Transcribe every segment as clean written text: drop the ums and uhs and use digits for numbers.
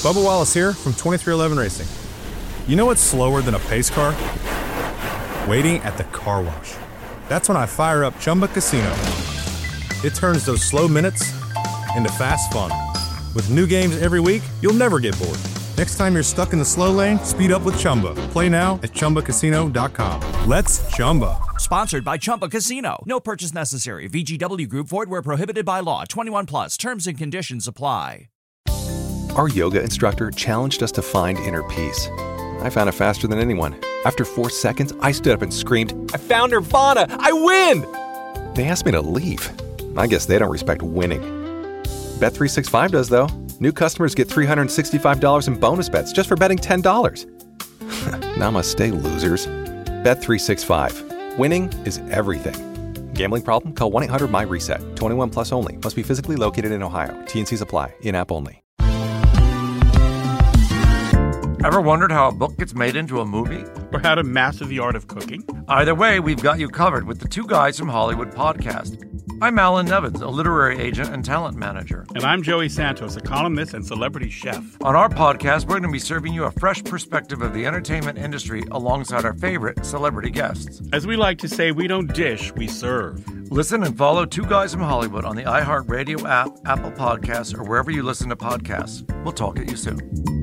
Bubba Wallace here from 2311 Racing. You know what's slower than a pace car? Waiting at the car wash. That's when I fire up Chumba Casino. It turns those slow minutes into fast fun. With new games every week, you'll never get bored. Next time you're stuck in the slow lane, speed up with Chumba. Play now at ChumbaCasino.com. Let's Chumba. Sponsored by Chumba Casino. No purchase necessary. VGW Group. Void where prohibited by law. 21 plus. Terms and conditions apply. Our yoga instructor challenged us to find inner peace. I found it faster than anyone. After 4 seconds, I stood up and screamed, "I found Nirvana! I win!" They asked me to leave. I guess they don't respect winning. Bet365 does, though. New customers get $365 in bonus bets just for betting $10. Namaste, losers. Bet365. Winning is everything. Gambling problem? Call 1-800-MY-RESET. 21 plus only. Must be physically located in Ohio. T&Cs apply. In-app only. Ever wondered how a book gets made into a movie? Or how to master the art of cooking? Either way, we've got you covered with the Two Guys from Hollywood podcast. I'm Alan Nevins, a literary agent and talent manager. And I'm Joey Santos, a columnist and celebrity chef. On our podcast, we're going to be serving you a fresh perspective of the entertainment industry alongside our favorite celebrity guests. As we like to say, we don't dish, we serve. Listen and follow Two Guys from Hollywood on the iHeartRadio app, Apple Podcasts, or wherever you listen to podcasts. We'll talk at you soon.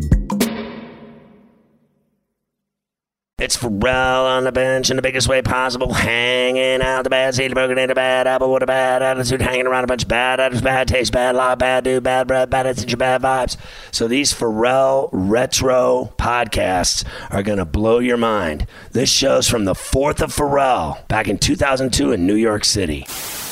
It's Pharrell on the bench in the biggest way possible, hanging out the bad seed, broken into bad apple with a bad attitude, hanging around a bunch of bad attitudes, bad taste, bad lie, bad dude, bad breath, bad attitude, bad vibes. So these Pharrell retro podcasts are going to blow your mind. This show's from the 4th of Pharrell, back in 2002 in New York City.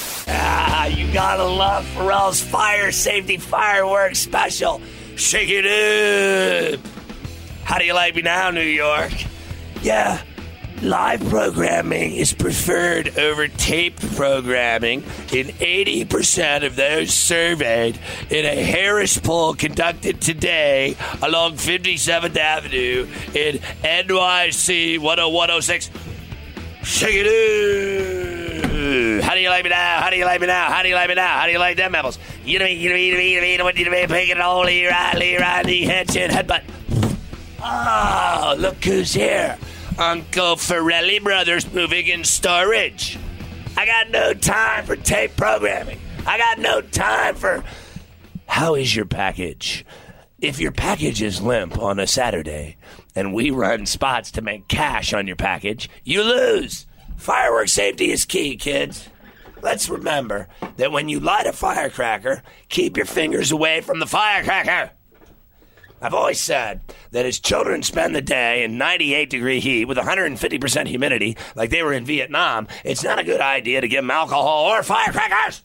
You gotta love Pharrell's fire safety fireworks special. Shake it up. How do you like me now, New York? Yeah, live programming is preferred over taped programming in 80% of those surveyed in a Harris poll conducted today along 57th Avenue in NYC 10106. Shake it up. How do you like me now? How do you like me now? How do you like me now? How do you like them apples? You know me, what you mean, picking only right, head, chin, headbutt. Oh, look who's here. Uncle Farrelly Brothers Moving and Storage. I got no time for tape programming. I got no time for... How is your package? If your package is limp on a Saturday and we run spots to make cash on your package, you lose. Firework safety is key, kids. Let's remember that when you light a firecracker, keep your fingers away from the firecracker. I've always said that as children spend the day in 98-degree heat with 150% humidity like they were in Vietnam, it's not a good idea to give them alcohol or firecrackers.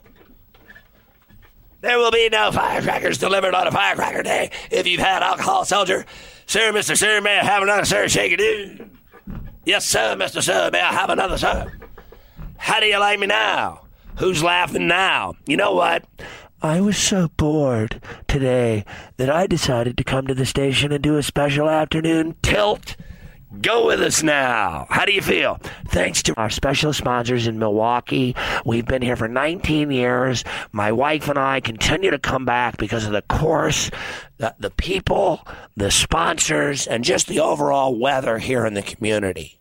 There will be no firecrackers delivered on a firecracker day if you've had alcohol, soldier. Sir, Mr. Sir, may I have another, sir? Shake it, dude. Yes, sir, Mr. Sir, may I have another, sir? How do you like me now? Who's laughing now? You know what? I was so bored today that I decided to come to the station and do a special afternoon tilt. Go with us now. How do you feel? Thanks to our special sponsors in Milwaukee. We've been here for 19 years. My wife and I continue to come back because of the course, the people, the sponsors, and just the overall weather here in the community.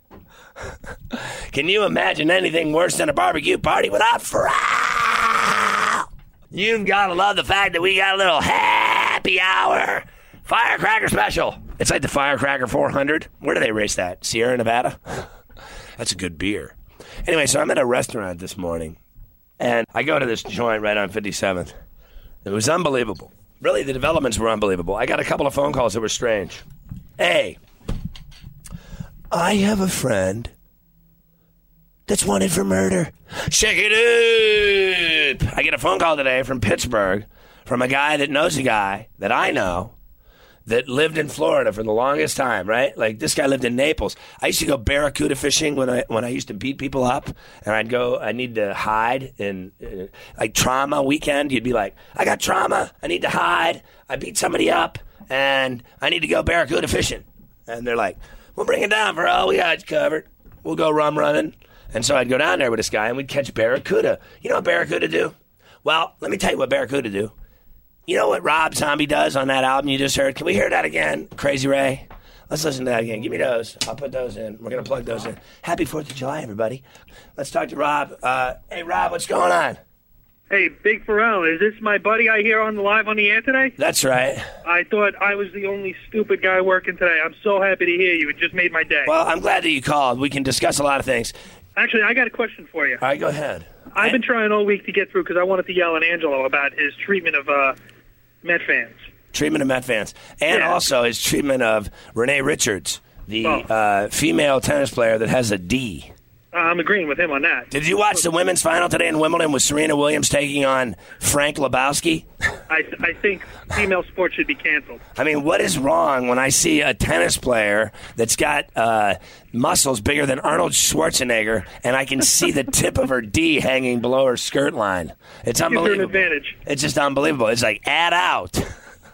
Can you imagine anything worse than a barbecue party without Pharrell? You've got to love the fact that we got a little happy hour firecracker special. It's like the Firecracker 400. Where do they race that? Sierra Nevada? That's a good beer. Anyway, so I'm at a restaurant this morning, and I go to this joint right on 57th. It was unbelievable. Really, the developments were unbelievable. I got a couple of phone calls that were strange. Hey, I have a friend that's wanted for murder. Shake it up. I get a phone call today from Pittsburgh from a guy that knows a guy that I know that lived in Florida for the longest time, right? Like, this guy lived in Naples. I used to go barracuda fishing when I used to beat people up, and I need to hide in, like, trauma weekend. You'd be like, I got trauma, I need to hide, I beat somebody up, and I need to go barracuda fishing. And they're like, we'll bring it down, Pharrell, we got you covered. We'll go rum running. And so I'd go down there with this guy, and we'd catch barracuda. You know what barracuda do? Well, let me tell you what barracuda do. You know what Rob Zombie does on that album you just heard? Can we hear that again? Crazy Ray? Let's listen to that again. Give me those. I'll put those in. We're going to plug those in. Happy 4th of July, everybody. Let's talk to Rob. Hey, Rob, what's going on? Hey, Big Pharrell, is this my buddy I hear on the live on the air today? That's right. I thought I was the only stupid guy working today. I'm so happy to hear you. It just made my day. Well, I'm glad that you called. We can discuss a lot of things. Actually, I got a question for you. All right, go ahead. I've been trying all week to get through because I wanted to yell at Angelo about his treatment of Met fans. Treatment of Met fans. And also his treatment of Renee Richards, the female tennis player that has a D. I'm agreeing with him on that. Did you watch the women's final today in Wimbledon with Serena Williams taking on Frank Lebowski? I think female sports should be canceled. I mean, what is wrong when I see a tennis player that's got muscles bigger than Arnold Schwarzenegger and I can see the tip of her D hanging below her skirt line? It's unbelievable. Gives her an advantage. It's just unbelievable. It's like, add out.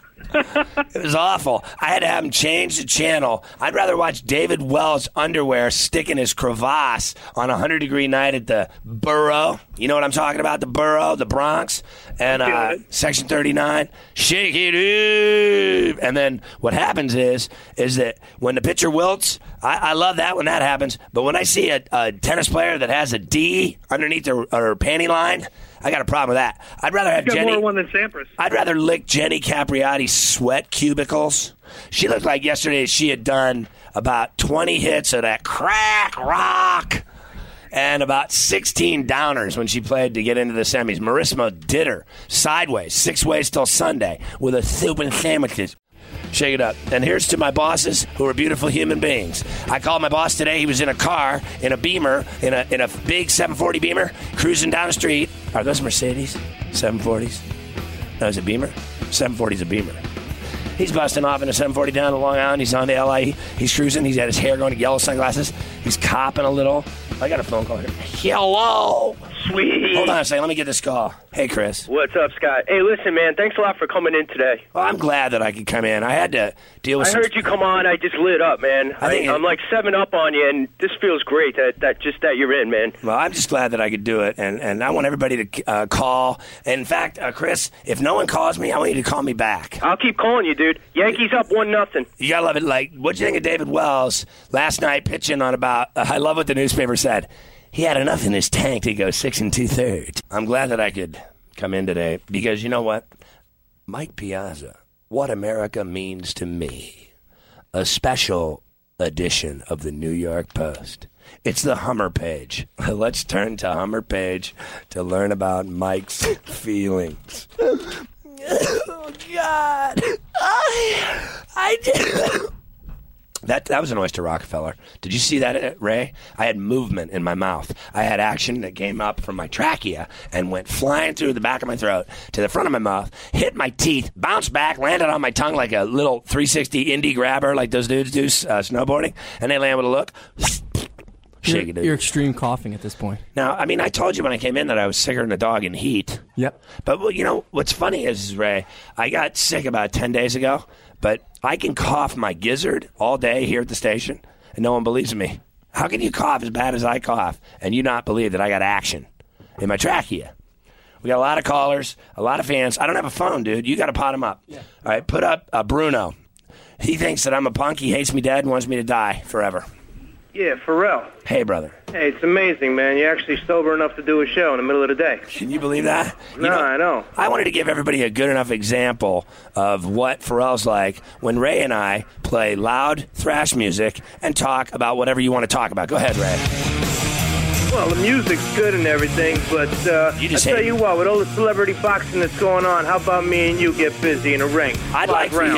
It was awful. I had to have him change the channel. I'd rather watch David Wells' underwear stick in his crevasse on a 100-degree night at the Borough. You know what I'm talking about? The Borough, the Bronx, and Section 39. Shake it up. And then what happens is that when the pitcher wilts, I love that when that happens. But when I see a tennis player that has a D underneath her panty line, I got a problem with that. I'd rather have Jenny. More one than Sampras. I'd rather lick Jenny Capriati's sweat cubicles. She looked like yesterday she had done about 20 hits of that crack rock and about 16 downers when she played to get into the semis. Marisma did her sideways, 6 ways till Sunday with a soup and sandwiches. Shake it up. And here's to my bosses who are beautiful human beings. I called my boss today. He was in a car, in a Beamer, in a big 740 Beamer, cruising down the street. Are those Mercedes? 740s? No, is it Beamer? 740's a Beamer. He's busting off in a 740 down to Long Island. He's on to LA. He's cruising. He's got his hair going to yellow sunglasses. He's copping a little. I got a phone call here. Hello. Sweet. Hold on a second. Let me get this call. Hey, Chris. What's up, Scott? Hey, listen, man. Thanks a lot for coming in today. Well, I'm glad that I could come in. I had to deal with I heard you come on. I just lit up, man. I'm like 7 up on you, and this feels great that you're in, man. Well, I'm just glad that I could do it, and I want everybody to call. In fact, Chris, if no one calls me, I want you to call me back. I'll keep calling you, dude. Yankees up 1-0. You gotta love it. Like, what'd you think of David Wells last night pitching on about? I love what the newspaper said. He had enough in his tank to go 6 2/3. I'm glad that I could come in today because you know what? Mike Piazza, What America Means to Me, a special edition of the New York Post. It's the Hummer page. Let's turn to Hummer page to learn about Mike's feelings. Oh, God. I did. That was an Oyster Rockefeller. Did you see that, Ray? I had movement in my mouth. I had action that came up from my trachea and went flying through the back of my throat to the front of my mouth, hit my teeth, bounced back, landed on my tongue like a little 360 indie grabber like those dudes do snowboarding, and they land with a look. Shake it. You're extreme coughing at this point. Now, I mean, I told you when I came in that I was sicker than a dog in heat. Yep. But, well, you know, what's funny is, Ray, I got sick about 10 days ago, but I can cough my gizzard all day here at the station, and no one believes me. How can you cough as bad as I cough and you not believe that I got action in my trachea? We got a lot of callers, a lot of fans. I don't have a phone, dude. You got to pot him up. Yeah. All right, put up Bruno. He thinks that I'm a punk. He hates me dead and wants me to die forever. Yeah, Pharrell. Hey, brother. Hey, it's amazing, man. You're actually sober enough to do a show in the middle of the day. Can you believe that? I know. I wanted to give everybody a good enough example of what Pharrell's like when Ray and I play loud thrash music and talk about whatever you want to talk about. Go ahead, Ray. Well, the music's good and everything, but I tell you what, with all the celebrity boxing that's going on, how about me and you get busy in a ring? I'd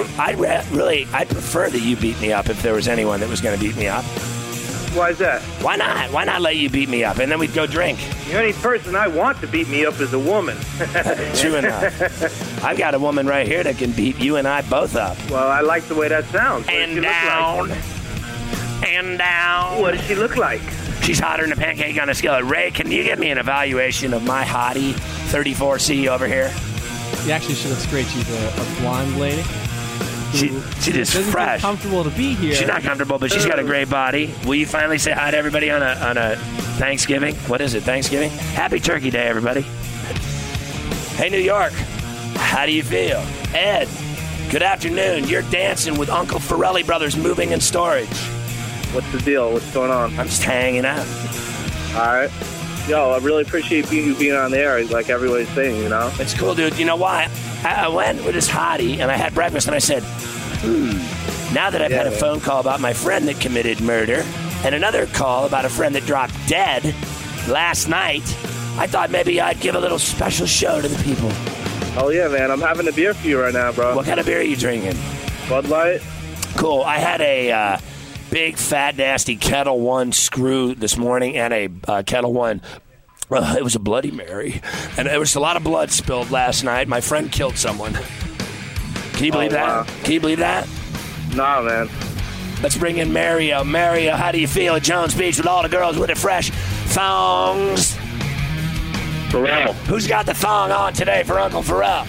prefer that you beat me up if there was anyone that was going to beat me up. Why is that? Why not? Why not let you beat me up, and then we'd go drink? The only person I want to beat me up is a woman. True enough. I've got a woman right here that can beat you and I both up. Well, I like the way that sounds. And down. And down. What does she look like? She's hotter than a pancake on a skillet. Ray, can you give me an evaluation of my hottie 34C over here? Actually, she looks great. She's a blonde lady. She just fresh. Comfortable to be here. She's not comfortable, but she's got a great body. Will you finally say hi to everybody on a Thanksgiving? What is it, Thanksgiving? Happy Turkey Day, everybody. Hey, New York. How do you feel? Ed, good afternoon. You're dancing with Uncle Ferrelli Brothers Moving and Storage. What's the deal? What's going on? I'm just hanging out. All right. Yo, I really appreciate you being on the air, like everybody's saying, you know? It's cool, dude. You know why? I went with this hottie, and I had breakfast, and I said, now that I've had a phone call about my friend that committed murder and another call about a friend that dropped dead last night, I thought maybe I'd give a little special show to the people. Oh, yeah, man. I'm having a beer for you right now, bro. What kind of beer are you drinking? Bud Light. Cool. I had a big, fat, nasty Kettle One screw this morning and a Kettle One. It was a Bloody Mary. And there was a lot of blood spilled last night. My friend killed someone. Can you believe that? Wow. Can you believe that? Nah, man. Let's bring in Mario. Mario, how do you feel at Jones Beach with all the girls with the fresh thongs? Pharrell. Who's got the thong on today for Uncle Pharrell?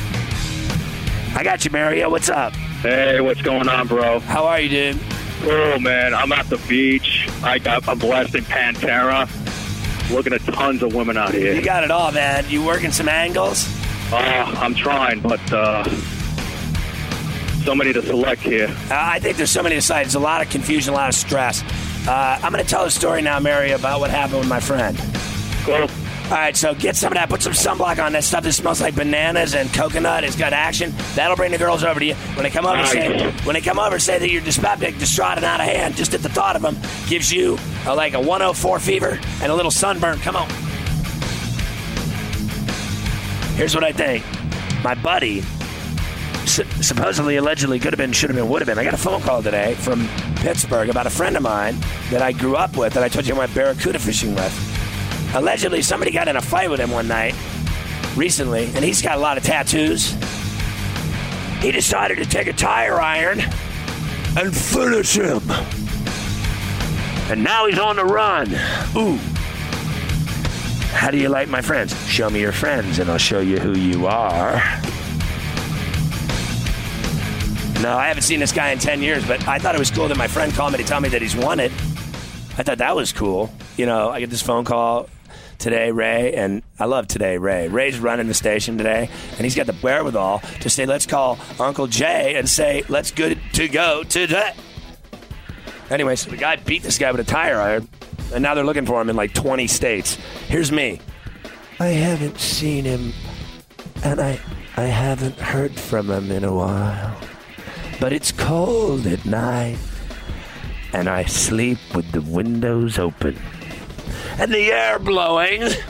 I got you, Mario. What's up? Hey, what's going on, bro? How are you, dude? Oh, man, I'm at the beach. I'm blasting Pantera. Looking at tons of women out here. You got it all, man. You working some angles? I'm trying, but so many to select here. I think there's so many to select. There's a lot of confusion, a lot of stress. I'm going to tell a story now, Mary, about what happened with my friend. Cool. All right, so get some of that. Put some sunblock on that stuff that smells like bananas and coconut. It's got action. That'll bring the girls over to you. When they come over, say that you're dyspeptic, distraught, and out of hand, just at the thought of them, gives you like a 104 fever and a little sunburn. Come on. Here's what I think. My buddy, supposedly, allegedly, could have been, should have been, would have been. I got a phone call today from Pittsburgh about a friend of mine that I grew up with that I told you I went barracuda fishing with. Allegedly, somebody got in a fight with him one night recently, and he's got a lot of tattoos. He decided to take a tire iron and finish him. And now he's on the run. Ooh. How do you like my friends? Show me your friends, and I'll show you who you are. No, I haven't seen this guy in 10 years, but I thought it was cool that my friend called me to tell me that he's wanted. I thought that was cool. You know, I get this phone call today, Ray, and I love today, Ray. Ray's running the station today, and he's got the wherewithal to say, let's call Uncle Jay and say, let's good to go today. Anyway, so the guy beat this guy with a tire iron, and now they're looking for him in like 20 states. Here's me. I haven't seen him, and I haven't heard from him in a while. But it's cold at night, and I sleep with the windows open and the air blowing. I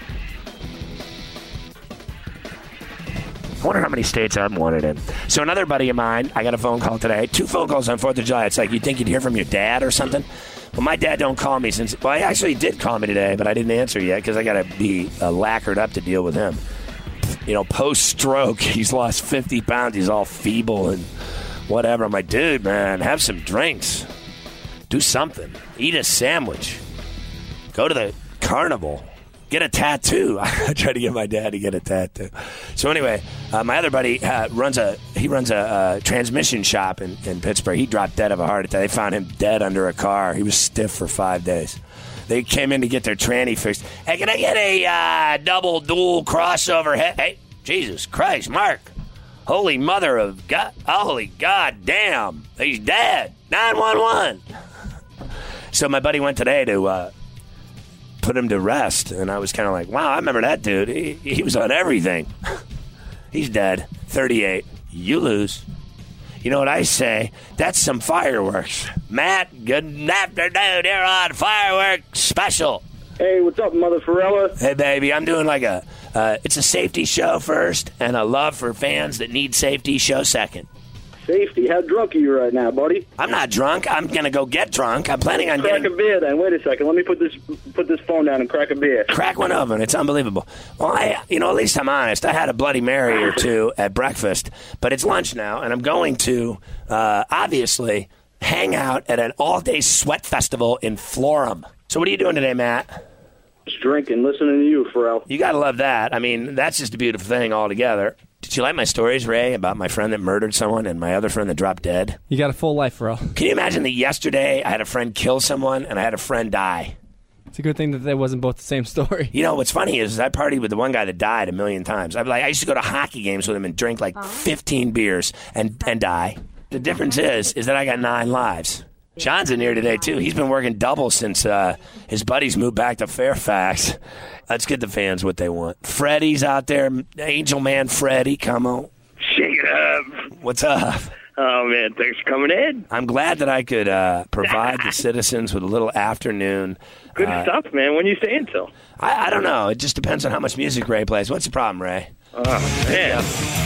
wonder how many states I'm wanted in. So another buddy of mine, I got a phone call today. 2 phone calls on 4th of July. It's like you'd think you'd hear from your dad or something. Well, my dad don't call me since... Well, he actually did call me today, but I didn't answer yet because I got to be lacquered up to deal with him. You know, post-stroke, he's lost 50 pounds. He's all feeble and whatever. I'm like, dude, man, have some drinks. Do something. Eat a sandwich. Go to the carnival. Get a tattoo. I tried to get my dad to get a tattoo. So anyway, my other buddy runs a transmission shop in Pittsburgh. He dropped dead of a heart attack. They found him dead under a car. He was stiff for 5 days. They came in to get their tranny fixed. Hey, can I get a double dual crossover head? Hey, Jesus Christ, Mark. Holy mother of God. Holy God damn. He's dead. 911. So my buddy went today to put him to rest, and I was kind of like, wow, I remember that dude. He was on everything. He's dead. 38. You lose. You know what I say? That's some fireworks. Matt, good afternoon. You're on Fireworks Special. Hey, what's up, Mother Pharrella? Hey, baby, I'm doing like it's a safety show first, and a love for fans that need safety show second. Safety? How drunk are you right now, buddy? I'm not drunk. I'm going to go get drunk. I'm planning on crack a beer then. Wait a second. Let me put this phone down and crack a beer. Crack one open. It's unbelievable. Well, at least I'm honest. I had a Bloody Mary or two at breakfast, but it's lunch now, and I'm going to, obviously, hang out at an all-day sweat festival in Florham. So what are you doing today, Matt? Just drinking, listening to you, Pharrell. You got to love that. I mean, that's just a beautiful thing altogether. Did you like my stories, Ray, about my friend that murdered someone and my other friend that dropped dead? You got a full life, Pharrell. Can you imagine that yesterday I had a friend kill someone and I had a friend die? It's a good thing that they wasn't both the same story. You know, what's funny is I partied with the one guy that died 1,000,000 times. I used to go to hockey games with him and drink like 15 beers and die. The difference is that I got 9 lives. Sean's in here today, too. He's been working double since his buddies moved back to Fairfax. Let's get the fans what they want. Freddie's out there. Angel Man Freddie, come on. Shake it up. What's up? Oh, man, thanks for coming in. I'm glad that I could provide the citizens with a little afternoon. Good stuff, man. When are you staying till? I don't know. It just depends on how much music Ray plays. What's the problem, Ray? Oh, man.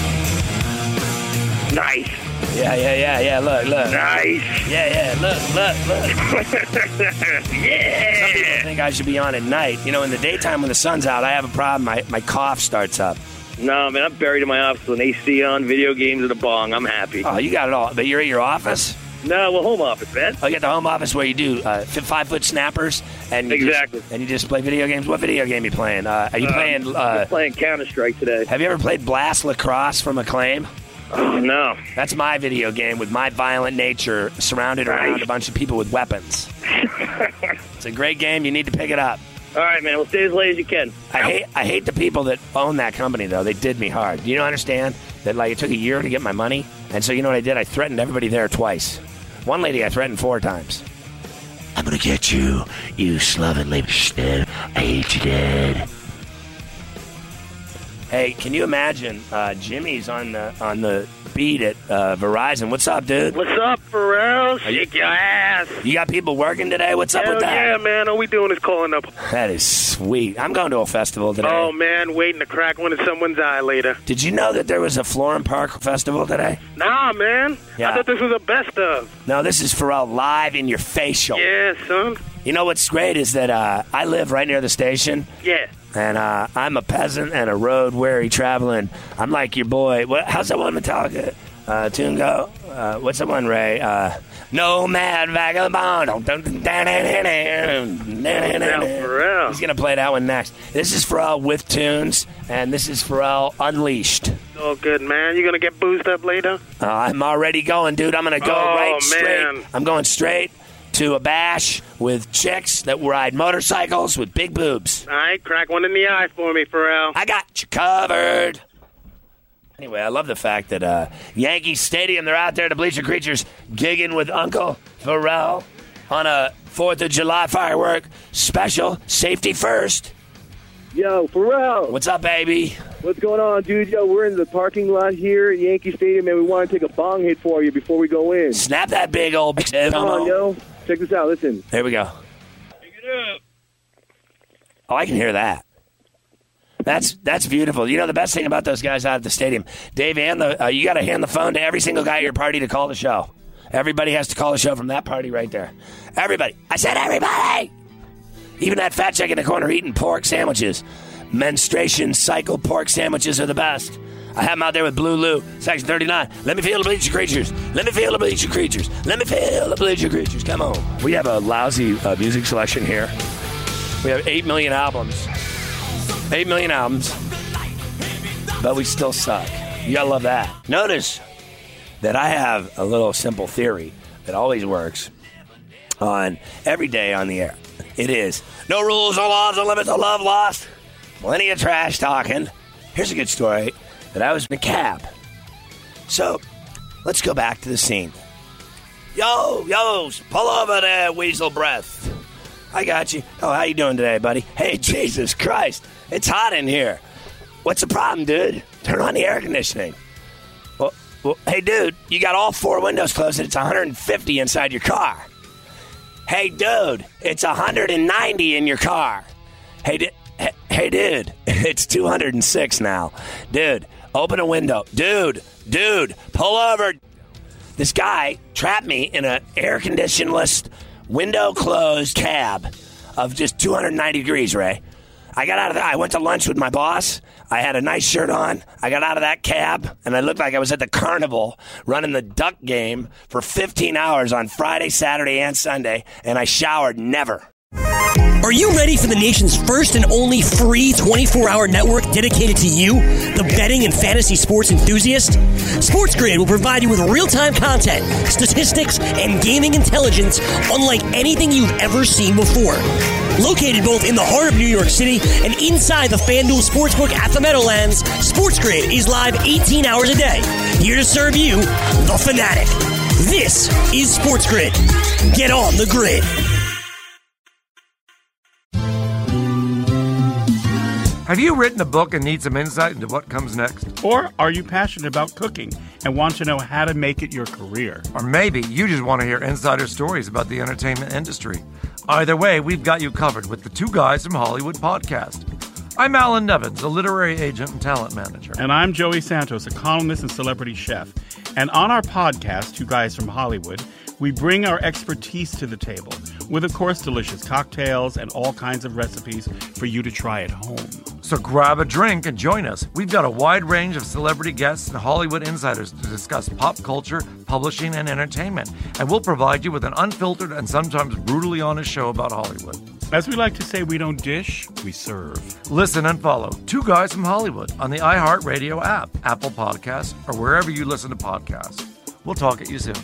Nice. Yeah. Look. Nice. Yeah. Look. Yeah. Some people think I should be on at night. You know, in the daytime when the sun's out, I have a problem. My cough starts up. No, man, I'm buried in my office with an AC on, video games, and a bong. I'm happy. Oh, you got it all. But you're at your office? No, well, home office, man. Oh, you got the home office where you do 5-foot snappers? And exactly. You just play video games? What video game are you playing? Are you playing... I'm playing Counter-Strike today. Have you ever played Blast Lacrosse from Acclaim? Oh, no. That's my video game with my violent nature surrounded around a bunch of people with weapons. It's a great game. You need to pick it up. All right, man. We'll stay as late as you can. I hate the people that own that company, though. They did me hard. You don't understand that, like, it took a year to get my money? And so you know what I did? I threatened everybody there twice. One lady I threatened 4 times. I'm going to get you, you slovenly shit. I hate you, Dad. Hey, can you imagine Jimmy's on the beat at Verizon? What's up, dude? What's up, Pharrell? Shake your ass. You got people working today? What's up with that? Yeah, man. All we doing is calling up. That is sweet. I'm going to a festival today. Oh, man. Waiting to crack one in someone's eye later. Did you know that there was a Florham Park festival today? Nah, man. Yeah. I thought this was a best of. No, this is Pharrell live in your facial. Yeah, son. You know what's great is that I live right near the station. Yeah. And I'm a peasant and a road-weary traveling. I'm like your boy. How's that one Metallica tune go? What's that one, Ray? Nomad Vagabond. He's going to play that one next. This is Pharrell with tunes, and this is Pharrell Unleashed. Oh, good, man. You going to get boozed up later? I'm already going, dude. I'm going to go straight. I'm going straight to a bash with chicks that ride motorcycles with big boobs. All right, crack one in the eye for me, Pharrell. I got you covered. Anyway, I love the fact that Yankee Stadium, they're out there, the Bleacher Creatures, gigging with Uncle Pharrell on a 4th of July firework special, safety first. Yo, Pharrell. What's up, baby? What's going on, dude? Yo, we're in the parking lot here at Yankee Stadium, and we want to take a bong hit for you before we go in. Snap that big old... Come on, yo. Check this out. Listen. There we go. Pick it up. Oh, I can hear that. That's beautiful. You know, the best thing about those guys out at the stadium, Dave, you got to hand the phone to every single guy at your party to call the show. Everybody has to call the show from that party right there. Everybody. I said everybody! Even that fat chick in the corner eating pork sandwiches. Menstruation cycle pork sandwiches are the best. I have them out there with Blue Lou, Section 39. Let me feel the Bleacher Creatures. Let me feel the Bleacher Creatures. Let me feel the Bleacher Creatures. Come on. We have a lousy music selection here. We have 8 million albums. 8 million albums. But we still suck. You gotta love that. Notice that I have a little simple theory that always works on every day on the air. It is no rules, no laws, no limits, no love lost. Plenty of trash talking. Here's a good story. That I was in a cab. So, let's go back to the scene. Yo, pull over there, weasel breath. I got you. Oh, how you doing today, buddy? Hey, Jesus Christ. It's hot in here. What's the problem, dude? Turn on the air conditioning. Well, hey, dude, you got all 4 windows closed and it's 150 inside your car. Hey, dude, it's 190 in your car. Hey, dude, it's 206 now. Dude, open a window. Dude, pull over. This guy trapped me in an air-conditioned-less, window-closed cab of just 290 degrees, Ray. I got out of that. I went to lunch with my boss. I had a nice shirt on. I got out of that cab, and I looked like I was at the carnival running the duck game for 15 hours on Friday, Saturday, and Sunday, and I showered never. Are you ready for the nation's first and only free 24-hour network dedicated to you, the betting and fantasy sports enthusiast? SportsGrid will provide you with real-time content, statistics, and gaming intelligence unlike anything you've ever seen before. Located both in the heart of New York City and inside the FanDuel Sportsbook at the Meadowlands, SportsGrid is live 18 hours a day, here to serve you, the fanatic. This is SportsGrid. Get on the grid. Have you written a book and need some insight into what comes next? Or are you passionate about cooking and want to know how to make it your career? Or maybe you just want to hear insider stories about the entertainment industry. Either way, we've got you covered with the Two Guys from Hollywood podcast. I'm Alan Nevins, a literary agent and talent manager. And I'm Joey Santos, a columnist and celebrity chef. And on our podcast, Two Guys from Hollywood, we bring our expertise to the table with, of course, delicious cocktails and all kinds of recipes for you to try at home. So grab a drink and join us. We've got a wide range of celebrity guests and Hollywood insiders to discuss pop culture, publishing, and entertainment. And we'll provide you with an unfiltered and sometimes brutally honest show about Hollywood. As we like to say, we don't dish, we serve. Listen and follow Two Guys from Hollywood on the iHeartRadio app, Apple Podcasts, or wherever you listen to podcasts. We'll talk at you soon.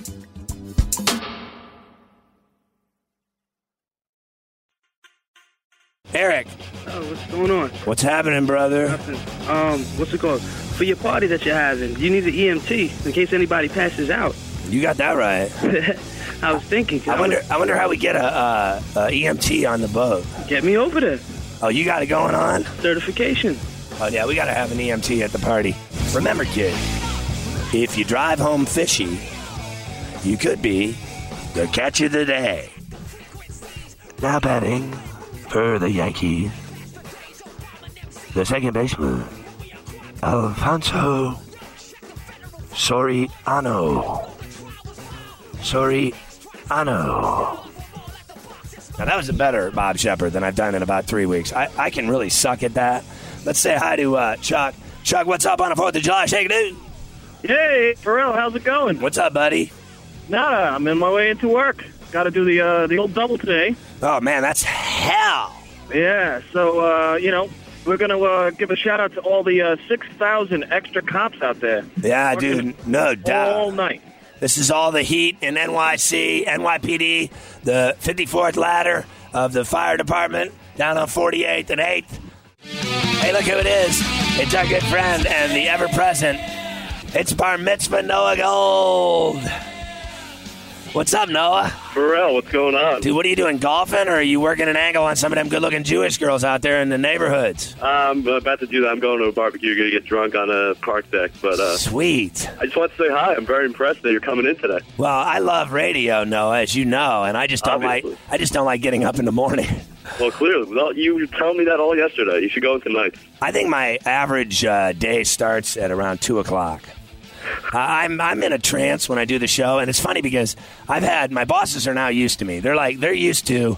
Eric. Oh, what's going on? What's happening, brother? Nothing. What's it called? For your party that you're having, you need an EMT in case anybody passes out. You got that right. I was thinking. I wonder how we get a EMT on the boat. Get me over there. Oh, you got it going on? Certification. Oh, yeah, we got to have an EMT at the party. Remember, kid, if you drive home fishy, you could be the catch of the day. Now batting for the Yankees, the second baseman, Alfonso Soriano. Now, that was a better Bob Shepard than I've done in about 3 weeks. I can really suck at that. Let's say hi to Chuck. Chuck, what's up on the 4th of July? Shake it, dude. Hey, Pharrell, how's it going? What's up, buddy? Nada, I'm in my way into work. Got to do the old double today. Oh, man, that's hell. Yeah, so, we're going to give a shout-out to all the 6,000 extra cops out there. Yeah, dude, no doubt. All night. This is all the heat in NYC, NYPD, the 54th ladder of the fire department down on 48th and 8th. Hey, look who it is. It's our good friend and the ever-present. It's Bar Mitzvah Noah Gold. What's up, Noah? Pharrell, what's going on? Dude, what are you doing, golfing, or are you working an angle on some of them good-looking Jewish girls out there in the neighborhoods? I'm about to do that. I'm going to a barbecue, going to get drunk on a park deck. But Sweet. I just want to say hi. I'm very impressed that you're coming in today. Well, I love radio, Noah, as you know, and I just don't like getting up in the morning. Well, clearly. Well, you told me that all yesterday. You should go in tonight. I think my average day starts at around 2 o'clock. I'm in a trance when I do the show, and it's funny because my bosses are now used to me. They're used to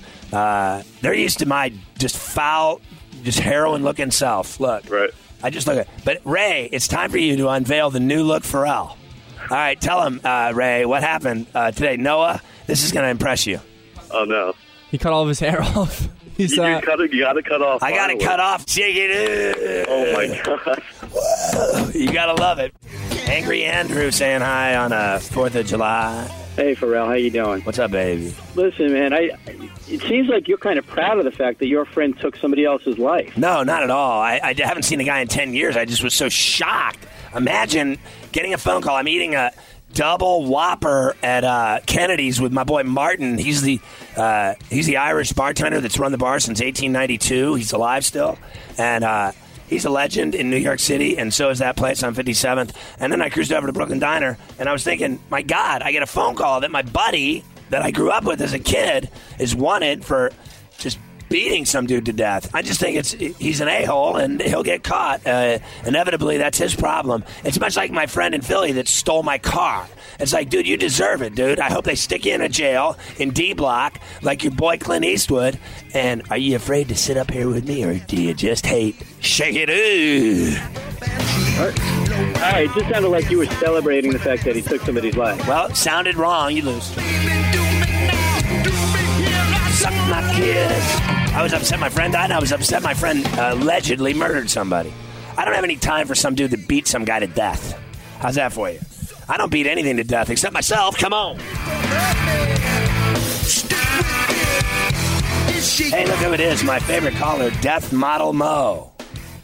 my just foul, just heroin looking self. Look, right. I just look at. But Ray, it's time for you to unveil the new look Pharrell. All right, tell him, Ray, what happened today. Noah, this is going to impress you. Oh no, he cut all of his hair off. You got to cut off. I got to cut off. Shake it. Oh my God. Whoa, you got to love it. Angry Andrew saying hi on 4th of July. Hey, Pharrell, how you doing? What's up, baby? Listen, man, it seems like you're kind of proud of the fact that your friend took somebody else's life. No, not at all. I haven't seen a guy in 10 years. I just was so shocked. Imagine getting a phone call. I'm eating a double Whopper at Kennedy's with my boy Martin. He's the Irish bartender that's run the bar since 1892. He's alive still. And he's a legend in New York City, and so is that place on 57th. And then I cruised over to Brooklyn Diner, and I was thinking, my God, I get a phone call that my buddy that I grew up with as a kid is wanted for just beating some dude to death. I just think he's an a-hole, and he'll get caught. Inevitably, that's his problem. It's much like my friend in Philly that stole my car. It's like, dude, you deserve it, dude. I hope they stick you in a jail in D-Block like your boy Clint Eastwood. And are you afraid to sit up here with me, or do you just hate? Shake it, ooh. All right, it just sounded like you were celebrating the fact that he took somebody's life. Well, it sounded wrong. You lose. suck my kiss. I was upset my friend died, and I was upset my friend allegedly murdered somebody. I don't have any time for some dude that beat some guy to death. How's that for you? I don't beat anything to death except myself. Come on. Hey, look who it is. My favorite caller, Death Model Mo.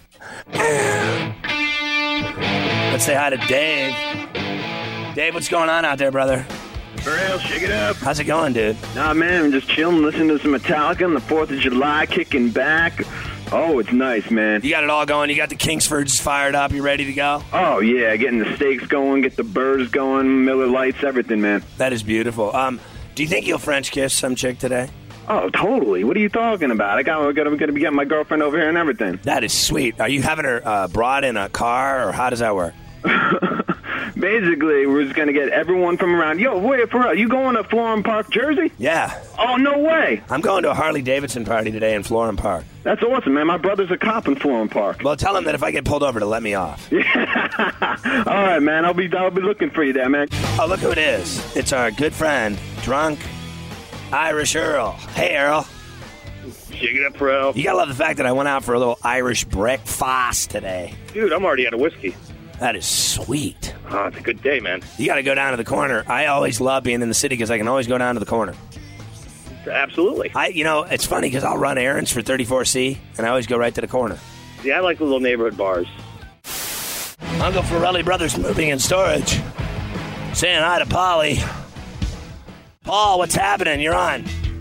Let's say hi to Dave. Dave, what's going on out there, brother? Real, shake it up. How's it going, dude? Nah, man, I'm just chilling, listening to some Metallica on the 4th of July, kicking back. Oh, it's nice, man. You got it all going. You got the Kingsfords fired up. You ready to go? Oh, yeah, getting the steaks going, get the burrs going, Miller Lights, everything, man. That is beautiful. Do you think you'll French kiss some chick today? Oh, totally. What are you talking about? I'm going to be getting my girlfriend over here and everything. That is sweet. Are you having her brought in a car, or how does that work? Basically, we're just going to get everyone from around. Yo, wait, for real, you going to Florham Park, Jersey? Yeah. Oh, no way. I'm going to a Harley-Davidson party today in Florham Park. That's awesome, man. My brother's a cop in Florham Park. Well, tell him that if I get pulled over to let me off. Yeah. All right, man. I'll be looking for you there, man. Oh, look who it is. It's our good friend, Drunk Irish Earl. Hey, Earl. Shake it up, bro. You gotta love the fact that I went out for a little Irish breakfast today. Dude, I'm already out of whiskey. That is sweet. Oh, it's a good day, man. You got to go down to the corner. I always love being in the city because I can always go down to the corner. Absolutely. It's funny because I'll run errands for 34C, and I always go right to the corner. Yeah, I like the little neighborhood bars. Uncle Ferrelli Brothers Moving and Storage. Saying hi to Polly. Paul, what's happening? You're on.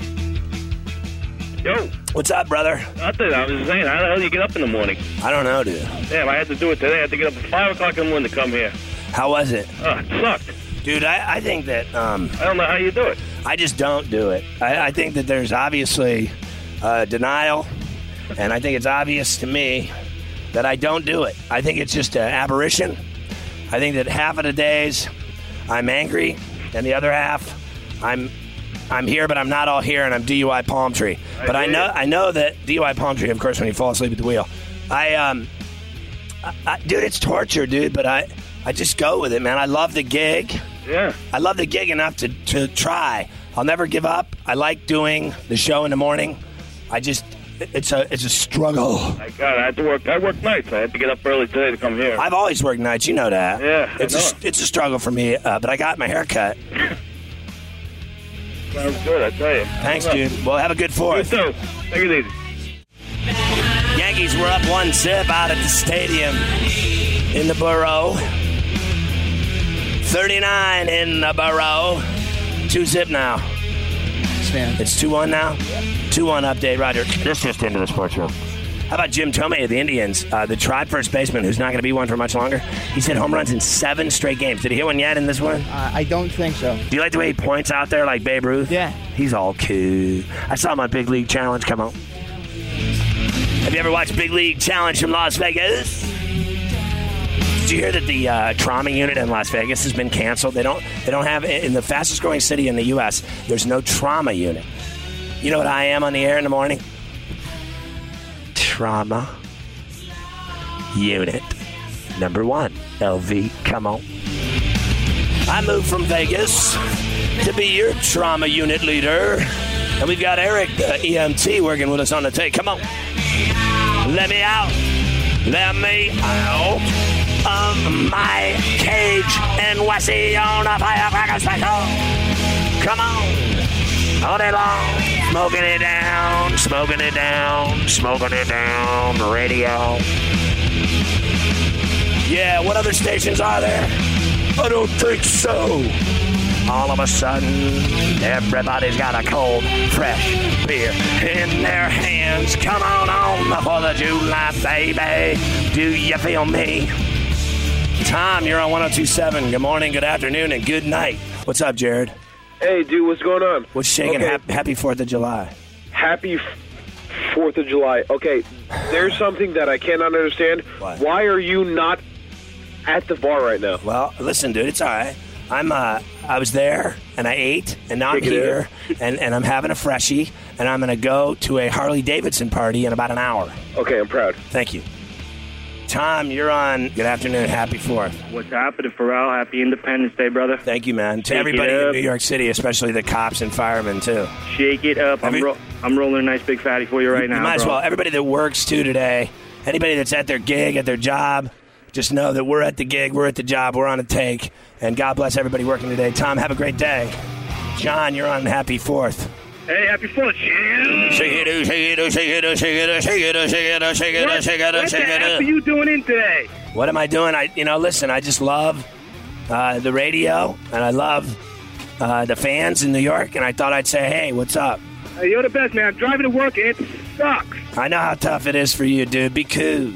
Yo. What's up, brother? Nothing. I was just saying, how the hell do you get up in the morning? I don't know, dude. Damn, I had to do it today. I had to get up at 5 o'clock in the morning to come here. How was it? It sucked. Dude, I think that... I don't know how you do it. I just don't do it. I think that there's obviously denial, and I think it's obvious to me that I don't do it. I think it's just an aberration. I think that half of the days I'm angry, and the other half I'm here, but I'm not all here, and I'm DUI palm tree. But I know that DUI palm tree, of course, when you fall asleep at the wheel. Dude, it's torture, dude, but I just go with it, man. I love the gig. Yeah. I love the gig enough to try. I'll never give up. I like doing the show in the morning. It's a struggle. I had to work. I work nights. I had to get up early today to come here. I've always worked nights. You know that. Yeah, it's a struggle for me, but I got my hair cut. Sounds good, I tell you. Thanks, dude. Well, have a good fourth. You too. Take it easy. Yankees were up 1-0 out at the stadium in the borough. 39 in the borough. 2-0 now. It's 2-1 now? 2-1 update, Roger. This just into the sports room. How about Jim Tomei of the Indians, the Tribe first baseman, who's not going to be one for much longer? He's hit home runs in 7 straight games. Did he hit one yet in this one? I don't think so. Do you like the way he points out there like Babe Ruth? Yeah. He's all cool. I saw him on Big League Challenge. Come on. Have you ever watched Big League Challenge from Las Vegas? Did you hear that the trauma unit in Las Vegas has been canceled? They don't have, in the fastest growing city in the U.S., there's no trauma unit. You know what I am on the air in the morning? Trauma unit number 1. LV, come on. I moved from Vegas to be your trauma unit leader. And we've got Eric, the EMT, working with us on the tape. Come on. Let me out. Let me out of my cage and Wessie on a firecracker special. Come on. All day long. Smoking it down, smoking it down, smoking it down, radio. Yeah, what other stations are there? I don't think so. All of a sudden, everybody's got a cold, fresh beer in their hands. Come on the 4th of July, baby. Do you feel me? Tom, you're on 102.7. Good morning, good afternoon, and good night. What's up, Jared? Hey, dude, what's going on? What's shaking? Okay. Happy 4th of July. Happy 4th of July. Okay, there's something that I cannot understand. What? Why are you not at the bar right now? Well, listen, dude, it's all right. I was there, and I ate, and now I'm here, and I'm having a freshie, and I'm going to go to a Harley-Davidson party in about an hour. Okay, I'm proud. Thank you. Tom, you're on. Good afternoon. Happy 4th. What's happening, Pharrell? Happy Independence Day, brother. Thank you, man. To Shake everybody it in up. New York City, especially the cops and firemen, too. Shake it up. I'm rolling a nice big fatty for you right now, You might as bro. well. Everybody that works, too, today, anybody that's at their gig, at their job, just know that we're at the gig, we're at the job, we're on a take, and God bless everybody working today. Tom, have a great day. John, you're on Happy 4th. Hey, happy 4th, Jim. Shake it, shake it, shake it, shake it, shake it, shake it, shake it, shake it, What shake the it. F are you doing in today? What am I doing? Listen, I just love the radio, and I love the fans in New York, and I thought I'd say, hey, what's up? Hey, you're the best, man. I'm driving to work, and it sucks. I know how tough it is for you, dude. Be cool.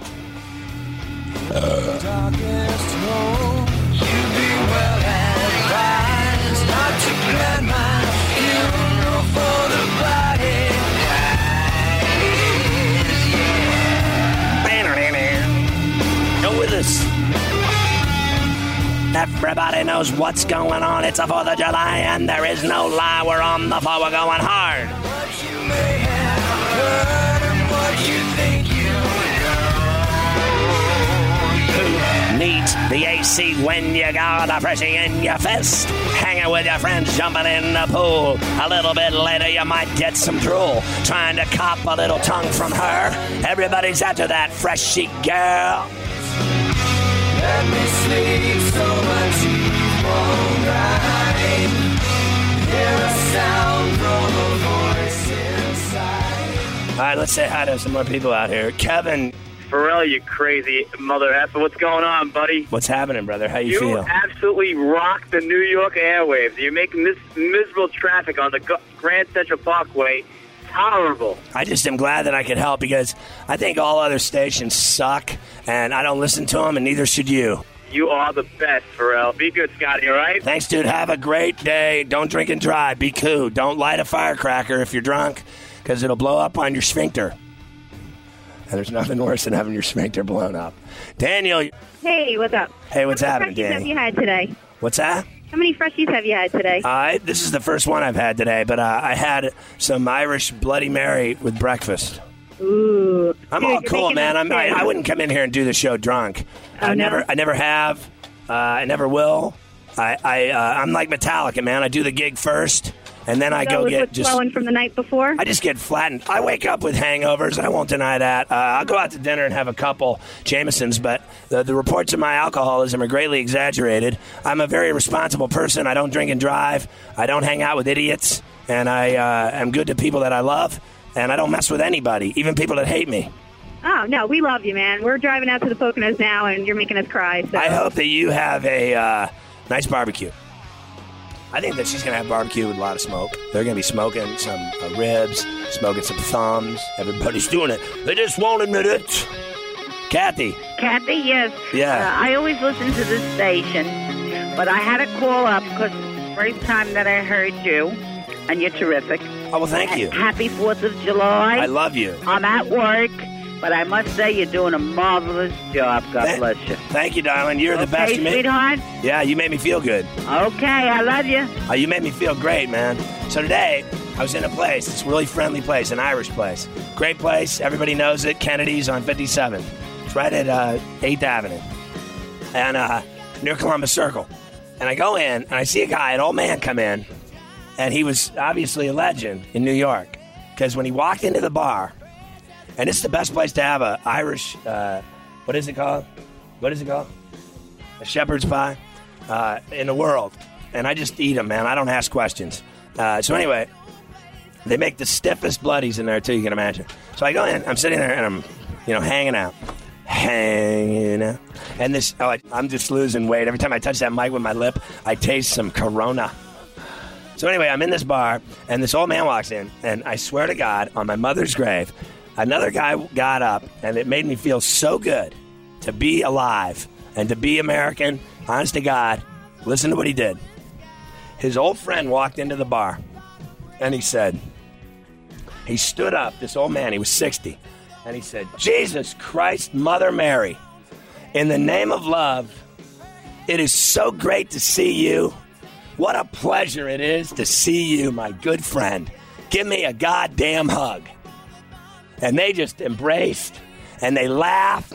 Go with us. Everybody knows what's going on. It's the 4th of July, and there is no lie. We're on the floor. We're going hard. Who needs the AC when you got a freshie in your fist? Hanging with your friends, jumping in the pool. A little bit later, you might get some drool. Trying to cop a little tongue from her. Everybody's after that freshy girl. Let me sleep so much you won't ride. Hear a sound from a voice inside. All right, let's say hi to some more people out here. Kevin. Pharrell, you crazy mother effer. What's going on, buddy? What's happening, brother? How you feel? Absolutely rock the New York airwaves. You're making this miserable traffic on the Grand Central Parkway tolerable. I just am glad that I could help because I think all other stations suck, and I don't listen to them, and neither should you. You are the best, Pharrell. Be good, Scotty, all right? Thanks, dude. Have a great day. Don't drink and drive. Be cool. Don't light a firecracker if you're drunk because it'll blow up on your sphincter. And there's nothing worse than having your sphincter blown up. Daniel. Hey, what's up? Hey, what's How happening, many freshies have Danny? you had today? What's that? How many freshies have you had today? This is the first one I've had today, but I had some Irish Bloody Mary with breakfast. Ooh. I'm Dude, all you're cool, making man. us sick. I wouldn't come in here and do the show drunk. Oh, I no? never have. I never will. I'm like Metallica, man. I do the gig first, and then I So go was get what's just. flowing from the night before? I just get flattened. I wake up with hangovers. I won't deny that. I'll go out to dinner and have a couple Jamesons, but the reports of my alcoholism are greatly exaggerated. I'm a very responsible person. I don't drink and drive. I don't hang out with idiots, and I am good to people that I love, and I don't mess with anybody, even people that hate me. Oh, no, we love you, man. We're driving out to the Poconos now, and you're making us cry. So. I hope that you have a nice barbecue. I think that she's going to have barbecue with a lot of smoke. They're going to be smoking some ribs, smoking some thumbs. Everybody's doing it. They just won't admit it. Kathy. Kathy, yes. Yeah. I always listen to this station, but I had to call up because first time that I heard you, and you're terrific. Oh, well, thank you. Happy 4th of July. I love you. I'm at work, but I must say you're doing a marvelous job. God bless you. Thank you, darling. You're the best. Okay, sweetheart? Yeah, you made me feel good. Okay, I love you. You made me feel great, man. So today, I was in a place. It's a really friendly place, an Irish place. Great place. Everybody knows it. Kennedy's on 57th. It's right at 8th Avenue. And near Columbus Circle. And I go in, and I see a guy, an old man, come in. And he was obviously a legend in New York. Because when he walked into the bar, and it's the best place to have a Irish, what is it called? What is it called? A shepherd's pie in the world. And I just eat them, man. I don't ask questions. So anyway, they make the stiffest bloodies in there, too, you can imagine. So I go in, I'm sitting there, and I'm, hanging out. And this, I'm just losing weight. Every time I touch that mic with my lip, I taste some Corona. So anyway, I'm in this bar, and this old man walks in, and I swear to God, on my mother's grave, another guy got up, and it made me feel so good to be alive and to be American. Honest to God, listen to what he did. His old friend walked into the bar, and he stood up, this old man, he was 60, and he said, Jesus Christ, Mother Mary, in the name of love, it is so great to see you. What a pleasure it is to see you, my good friend. Give me a goddamn hug. And they just embraced, and they laughed,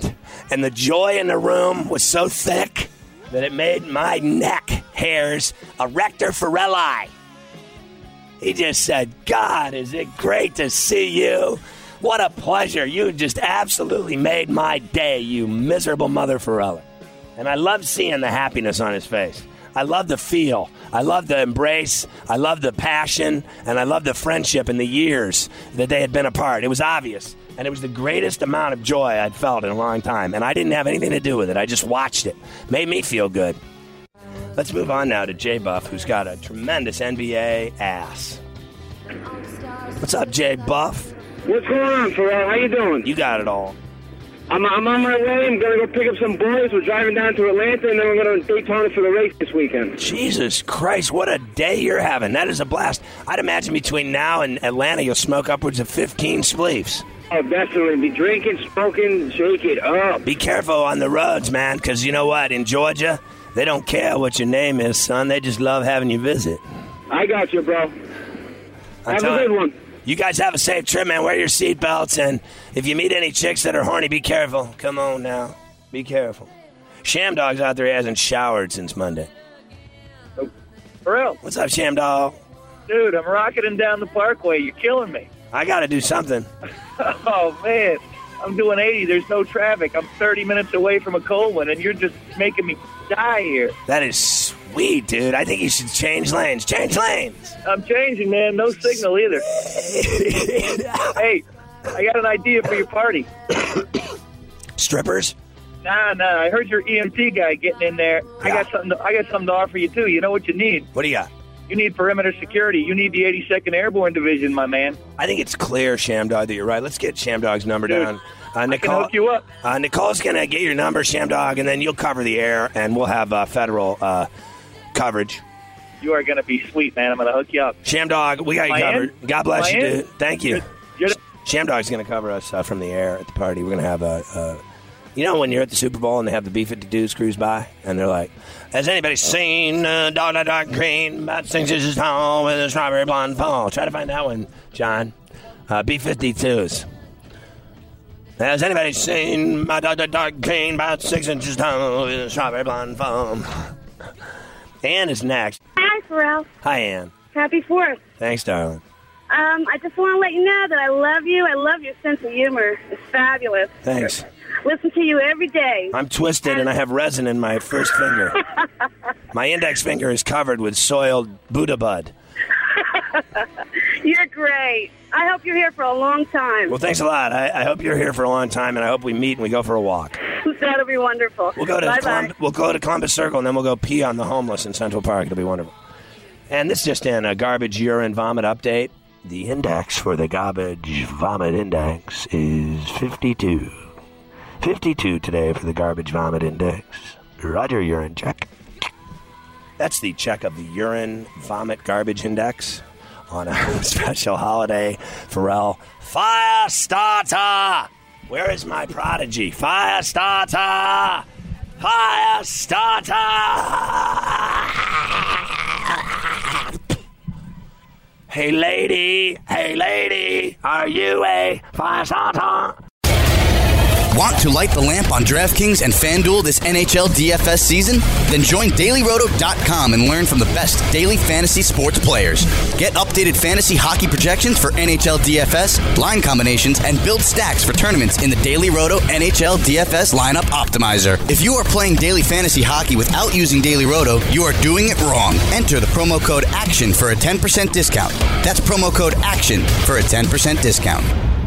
And the joy in the room was so thick that it made my neck hairs erector Ferrelli. He just said, God, is it great to see you? What a pleasure. You just absolutely made my day, you miserable mother Ferrelli. And I loved seeing the happiness on his face. I love the feel. I love the embrace. I love the passion. And I love the friendship and the years that they had been apart. It was obvious. And it was the greatest amount of joy I'd felt in a long time. And I didn't have anything to do with it. I just watched it. Made me feel good. Let's move on now to Jay Buff, who's got a tremendous NBA ass. What's up, Jay Buff? What's going on, Pharrell? How you doing? You got it all. I'm on my way. I'm going to go pick up some boys. We're driving down to Atlanta, and then we're going to Daytona for the race this weekend. Jesus Christ, what a day you're having. That is a blast. I'd imagine between now and Atlanta, you'll smoke upwards of 15 spleefs. Oh, definitely. Be drinking, smoking, shake it up. Be careful on the roads, man, because you know what? In Georgia, they don't care what your name is, son. They just love having you visit. I got you, bro. Have a good one. You guys have a safe trip, man. Wear your seatbelts, and if you meet any chicks that are horny, be careful. Come on now. Be careful. Sham Dog's out there. He hasn't showered since Monday. Oh, for real? What's up, Sham Dog? Dude, I'm rocketing down the parkway. You're killing me. I got to do something. Oh, man. I'm doing 80. There's no traffic. I'm 30 minutes away from a cold one, and you're just making me die here. That is sweet, dude. I think you should change lanes. Change lanes. I'm changing, man. No signal either. Hey, I got an idea for your party. Strippers? Nah. I heard your EMT guy getting in there. Yeah. I got something to offer you, too. You know what you need? What do you got? You need perimeter security. You need the 82nd Airborne Division, my man. I think it's clear, Shamdog, that you're right. Let's get Shamdog's number down. Nicole, I can hook you up. Nicole's going to get your number, Shamdog, and then you'll cover the air, and we'll have federal coverage. You are going to be sweet, man. I'm going to hook you up. Shamdog, we got you covered. God bless you, dude. Thank you. Shamdog's going to cover us from the air at the party. We're going to have a you know when you're at the Super Bowl and they have the B-52s cruise by, and they're like, has anybody seen a dog in dark green, about 6 inches tall with a strawberry blonde fall? Try to find that one, John. B-52s. Has anybody seen my dog in dark green, about 6 inches tall with a strawberry blonde fall? Ann is next. Hi, Pharrell. Hi, Ann. Happy 4th. Thanks, darling. I just want to let you know that I love you. I love your sense of humor. It's fabulous. Thanks. Listen to you every day. I'm twisted and I have resin in my first finger. My index finger is covered with soiled Buddha bud. You're great. I hope you're here for a long time. Well, thanks a lot. I hope you're here for a long time, and I hope we meet and we go for a walk. That'll be wonderful. We'll go to Columbus Circle, and then we'll go pee on the homeless in Central Park. It'll be wonderful. And this just in, a garbage, urine, vomit update. The index for the garbage vomit index is 52. 52 today for the garbage vomit index. Roger, urine check. That's the check of the urine vomit garbage index on a special holiday. Pharrell, fire starter! Where is my prodigy? Fire starter! Fire starter! Hey lady, are you a fire starter? Want to light the lamp on DraftKings and FanDuel this NHL DFS season? Then join DailyRoto.com and learn from the best daily fantasy sports players. Get updated fantasy hockey projections for NHL DFS, line combinations, and build stacks for tournaments in the Daily Roto NHL DFS Lineup Optimizer. If you are playing daily fantasy hockey without using Daily Roto, you are doing it wrong. Enter the promo code ACTION for a 10% discount. That's promo code ACTION for a 10% discount.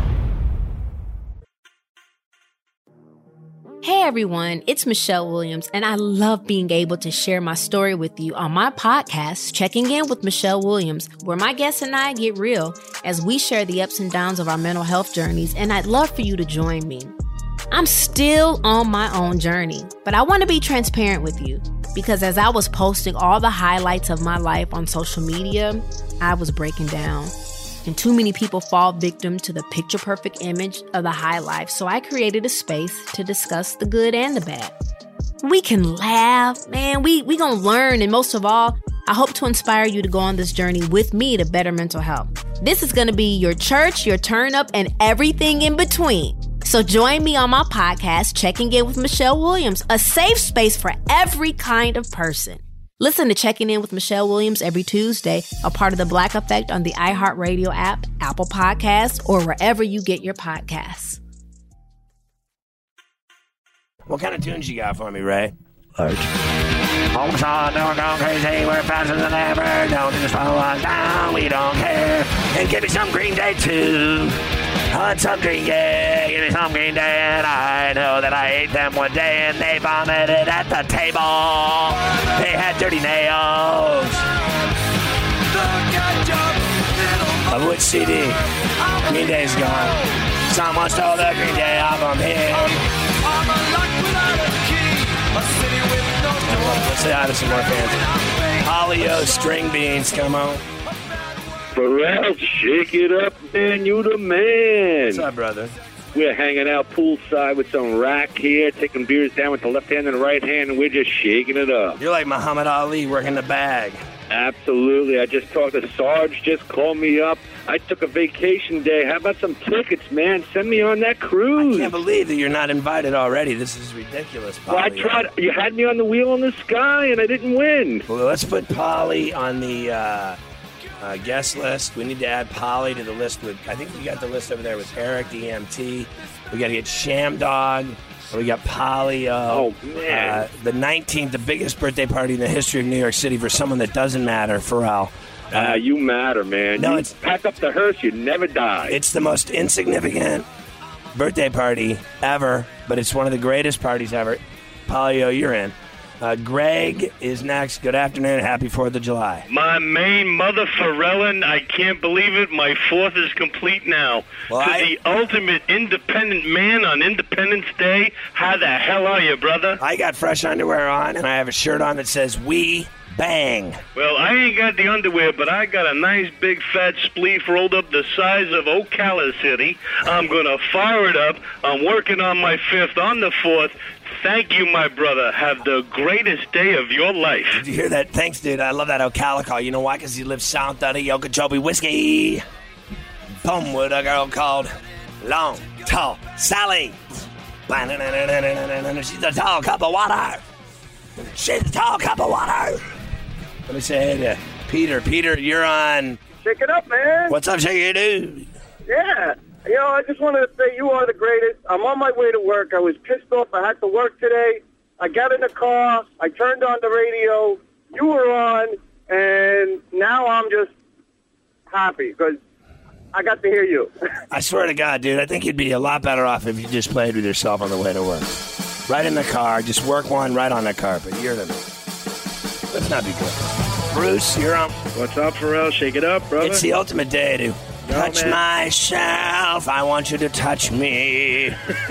Hey everyone, it's Michelle Williams, and I love being able to share my story with you on my podcast, Checking In with Michelle Williams, where my guests and I get real as we share the ups and downs of our mental health journeys, and I'd love for you to join me. I'm still on my own journey, but I want to be transparent with you because as I was posting all the highlights of my life on social media, I was breaking down. And too many people fall victim to the picture-perfect image of the high life, so I created a space to discuss the good and the bad. We can laugh, man, we gonna learn, and most of all, I hope to inspire you to go on this journey with me to better mental health. This is gonna be your church, your turn-up, and everything in between. So join me on my podcast, Checking In with Michelle Williams, a safe space for every kind of person. Listen to Checking In with Michelle Williams every Tuesday, a part of the Black Effect on the iHeartRadio app, Apple Podcasts, or wherever you get your podcasts. What kind of tunes you got for me, Ray? Large. Home song, don't go crazy, we're faster than ever. Don't just follow us down, we don't care. And give me some Green Day too. Want some Green Day, give me some Green Day. And I know that I ate them one day and they vomited at the table. They had dirty nails. Of which CD? Green Day's gone. Someone stole the Green Day album here. Let's say hi to some more fans. Olio String Beans, come on. Pharrell, shake it up, man. You the man. What's up, brother? We're hanging out poolside with some rack here, taking beers down with the left hand and the right hand, and we're just shaking it up. You're like Muhammad Ali working the bag. Absolutely. I just talked to Sarge, just called me up. I took a vacation day. How about some tickets, man? Send me on that cruise. I can't believe that you're not invited already. This is ridiculous, Polly. Well, I tried. You had me on the Wheel in the Sky, and I didn't win. Well, let's put Polly on the guest list. We need to add Polly to the list with, I think we got the list over there with Eric, the EMT. We got to get Shamdog. We got Polly. Oh, man. The 19th, the biggest birthday party in the history of New York City for someone that doesn't matter, Pharrell. You matter, man. No, you it's pack up the hearse, you never die. It's the most insignificant birthday party ever, but it's one of the greatest parties ever. Polly, you're in. Greg is next. Good afternoon. Happy 4th of July. My main mother, Pharrellin, I can't believe it. My 4th is complete now. Well, the ultimate independent man on Independence Day. How the hell are you, brother? I got fresh underwear on, and I have a shirt on that says, "We Bang." Well, I ain't got the underwear, but I got a nice big fat spleef rolled up the size of Ocala City. I'm going to fire it up. I'm working on my 5th, on the 4th. Thank you, my brother. Have the greatest day of your life. Did you hear that? Thanks, dude. I love that Ocala call. You know why? Because he lives south out of Okeechobee whiskey. Boom with a girl called Long Tall Sally. She's a tall cup of water. She's a tall cup of water. Let me say hey to Peter. Peter, you're on. Shake it up, man. What's up, Shake It, dude? Yeah. You know, I just wanted to say you are the greatest. I'm on my way to work. I was pissed off. I had to work today. I got in the car. I turned on the radio. You were on. And now I'm just happy because I got to hear you. I swear to God, dude, I think you'd be a lot better off if you just played with yourself on the way to work. Right in the car. Just work one right on the carpet. You're the... Let's not be good. Bruce, you're on. What's up, Pharrell? Shake it up, brother. It's the ultimate day to touch myself. I want you to touch me.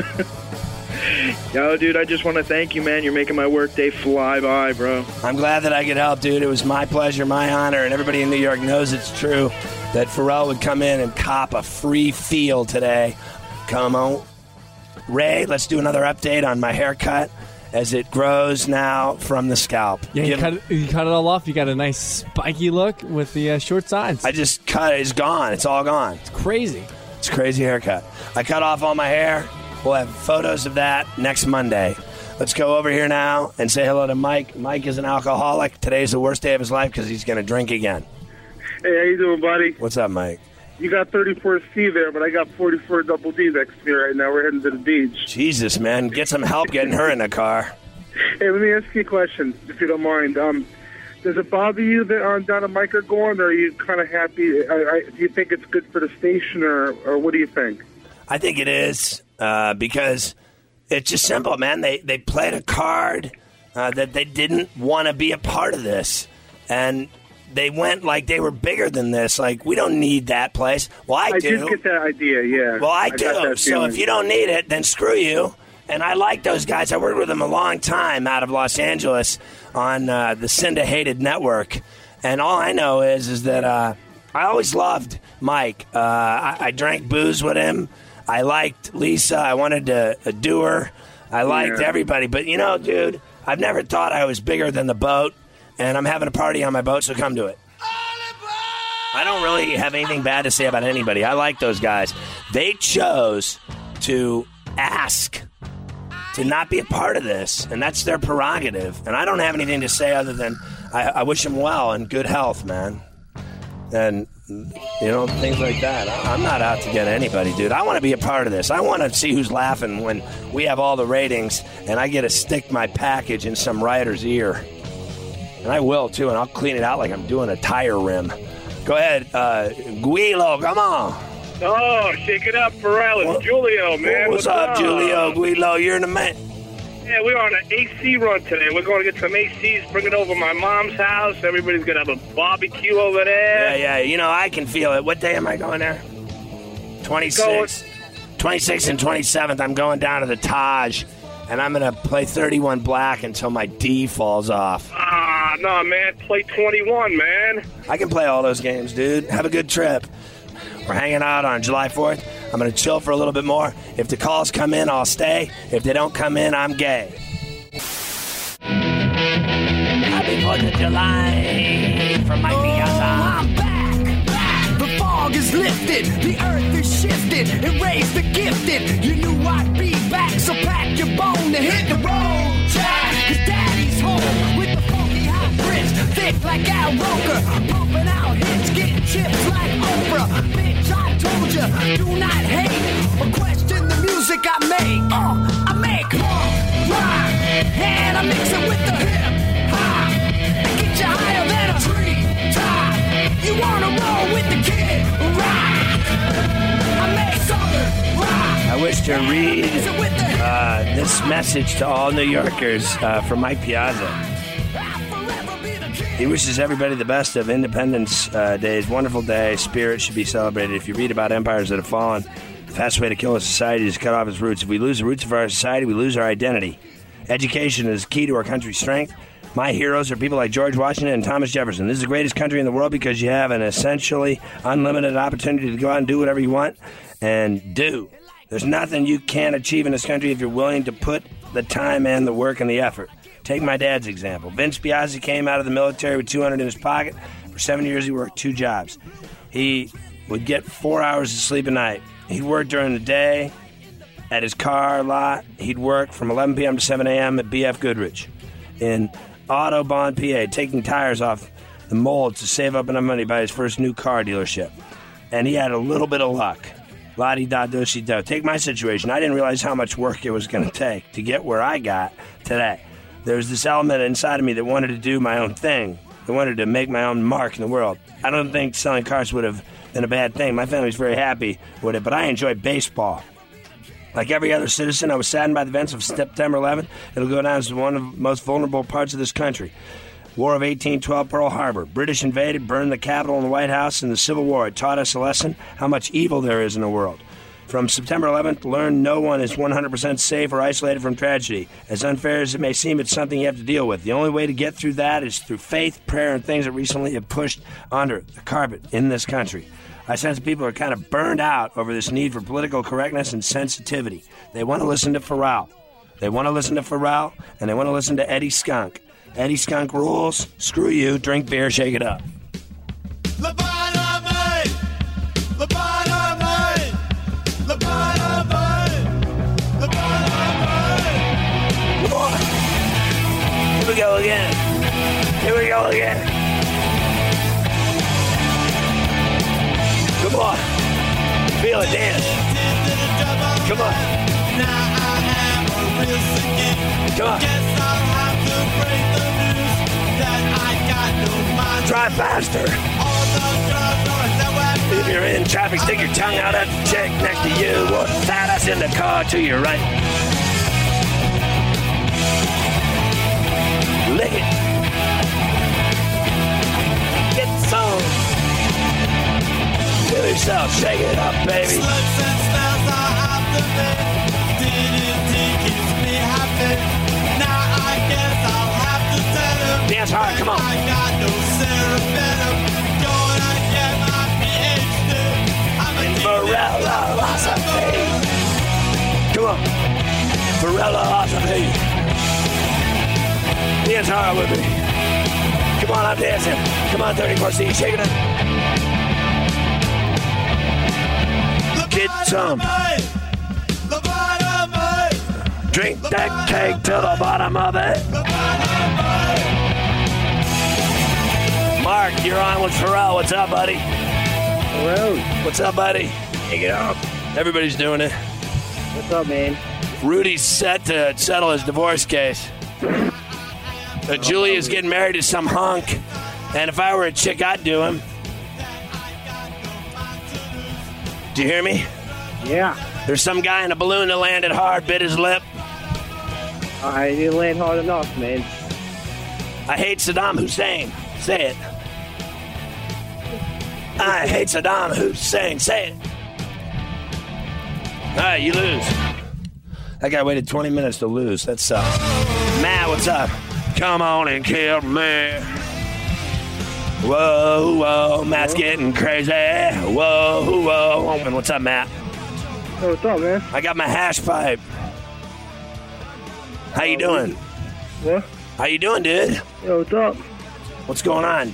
Yo, dude, I just want to thank you, man. You're making my workday fly by, bro. I'm glad that I could help, dude. It was my pleasure, my honor, and everybody in New York knows it's true that Pharrell would come in and cop a free feel today. Come on. Ray, let's do another update on my haircut as it grows now from the scalp. Yeah, you cut it all off. You got a nice spiky look with the short sides. I just cut it. It's gone. It's all gone. It's crazy. It's a crazy haircut. I cut off all my hair. We'll have photos of that next Monday. Let's go over here now and say hello to Mike. Mike is an alcoholic. Today's the worst day of his life because he's going to drink again. Hey, how you doing, buddy? What's up, Mike? You got 34C there, but I got 44 double D next to me right now. We're heading to the beach. Jesus, man. Get some help getting her in the car. Hey, let me ask you a question, if you don't mind. Does it bother you that Don and Mike are gone, or are you kind of happy? Do you think it's good for the station, or what do you think? I think it is because it's just simple, man. They played a card that they didn't want to be a part of this. And they went like they were bigger than this. Like, we don't need that place. Well, I do. I did get that idea, yeah. Well, I do. So if you don't need it, then screw you. And I like those guys. I worked with them a long time out of Los Angeles on the Cinda-hated network. And all I know is that I always loved Mike. I drank booze with him. I liked Lisa. I wanted to do her. I liked everybody. But, you know, dude, I've never thought I was bigger than the boat. And I'm having a party on my boat, so come to it. I don't really have anything bad to say about anybody. I like those guys. They chose to ask to not be a part of this, and that's their prerogative. And I don't have anything to say other than I wish them well and good health, man. And, things like that. I'm not out to get anybody, dude. I want to be a part of this. I want to see who's laughing when we have all the ratings and I get to stick my package in some writer's ear. And I will, too, and I'll clean it out like I'm doing a tire rim. Go ahead, Guilo, come on. Oh, shake it up, Pharrell. It's Julio, man. What's up, Julio? Guilo, you're the man. Yeah, we're on an AC run today. We're going to get some ACs, bring it over to my mom's house. Everybody's going to have a barbecue over there. Yeah, I can feel it. What day am I going there? 26th and 27th, I'm going down to the Taj, and I'm going to play 31 Black until my D falls off. No, man. Play 21, man. I can play all those games, dude. Have a good trip. We're hanging out on July 4th. I'm going to chill for a little bit more. If the calls come in, I'll stay. If they don't come in, I'm gay. Happy 4th of July from Mike Piazza. I'm back. The fog is lifted. The earth is shifted. It raised the gifted. You knew I'd be back, so pack your bone to hit the road, Jack. 'Cause daddy's home with the funky hot bricks. Thick like Al Roker. Pumping out hits, getting chips like Oprah. Bitch, I told you, do not hate or question the music I make. I make rock, and I mix it with the hip hop. I get you higher than a tree top. You wanna roll with the kid rock? I make southern rock. I wish to read this message to all New Yorkers from Mike Piazza. He wishes everybody the best of Independence Day's wonderful day. Spirit should be celebrated. If you read about empires that have fallen, the fastest way to kill a society is to cut off its roots. If we lose the roots of our society, we lose our identity. Education is key to our country's strength. My heroes are people like George Washington and Thomas Jefferson. This is the greatest country in the world because you have an essentially unlimited opportunity to go out and do whatever you want and do. There's nothing you can't achieve in this country if you're willing to put the time and the work and the effort. Take my dad's example. Vince Piazza came out of the military with $200 in his pocket. For 7 years, he worked 2 jobs. He would get 4 hours of sleep a night. He'd work during the day at his car lot. He'd work from 11 p.m. to 7 a.m. at B.F. Goodrich in Autobahn, PA, taking tires off the molds to save up enough money to buy his first new car dealership. And he had a little bit of luck. La-di-da-do-si-do. Take my situation. I didn't realize how much work it was going to take to get where I got today. There was this element inside of me that wanted to do my own thing. That wanted to make my own mark in the world. I don't think selling cars would have been a bad thing. My family's very happy with it, but I enjoy baseball. Like every other citizen, I was saddened by the events of September 11th. It'll go down as one of the most vulnerable parts of this country. War of 1812, Pearl Harbor. British invaded, burned the Capitol and the White House in the Civil War. It taught us a lesson how much evil there is in the world. From September 11th, learn no one is 100% safe or isolated from tragedy. As unfair as it may seem, it's something you have to deal with. The only way to get through that is through faith, prayer, and things that recently have pushed under the carpet in this country. I sense people are kind of burned out over this need for political correctness and sensitivity. They want to listen to Pharrell. They want to listen to Pharrell, and they want to listen to Eddie Skunk. Eddie Skunk rules. Screw you. Drink beer. Shake it up. Here we go again. Here we go again. Come on. Feel it, dance. Come on. Come on. Drive faster. If you're in traffic, stick your tongue out at the chick next to you. Or fat ass in the car to your right. Lick it. Get some. Feel yourself. Shake it up, baby. Dance hard, come on. Philosophy. Come on. Philosophy. Dance hard with me. Come on, I'm dancing. Come on, 34C, shake it up. Get some. Drink that cake to the bottom of it. Mark, you're on with Pharrell. What's up, buddy? Hello. What's up, buddy? Hang it up. Everybody's doing it. What's up, man? Rudy's set to settle his divorce case. Julia's getting married to some hunk, and if I were a chick, I'd do him. Do you hear me? Yeah. There's some guy in a balloon that landed hard, bit his lip. I didn't land hard enough, man. I hate Saddam Hussein. Say it. I hate Saddam Hussein. Say it. All right, you lose. That guy waited 20 minutes to lose. That sucks. Matt, what's up? Come on and kill me. Whoa, whoa. Matt's getting crazy. Whoa, whoa. And what's up, Matt? Hey, what's up, man? I got my hash pipe. How you doing? What? How you doing, dude? Yo, what's up? What's going on?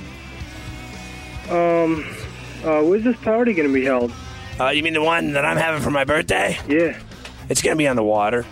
Where's this party gonna be held? You mean the one that I'm having for my birthday? Yeah. It's gonna be on the water.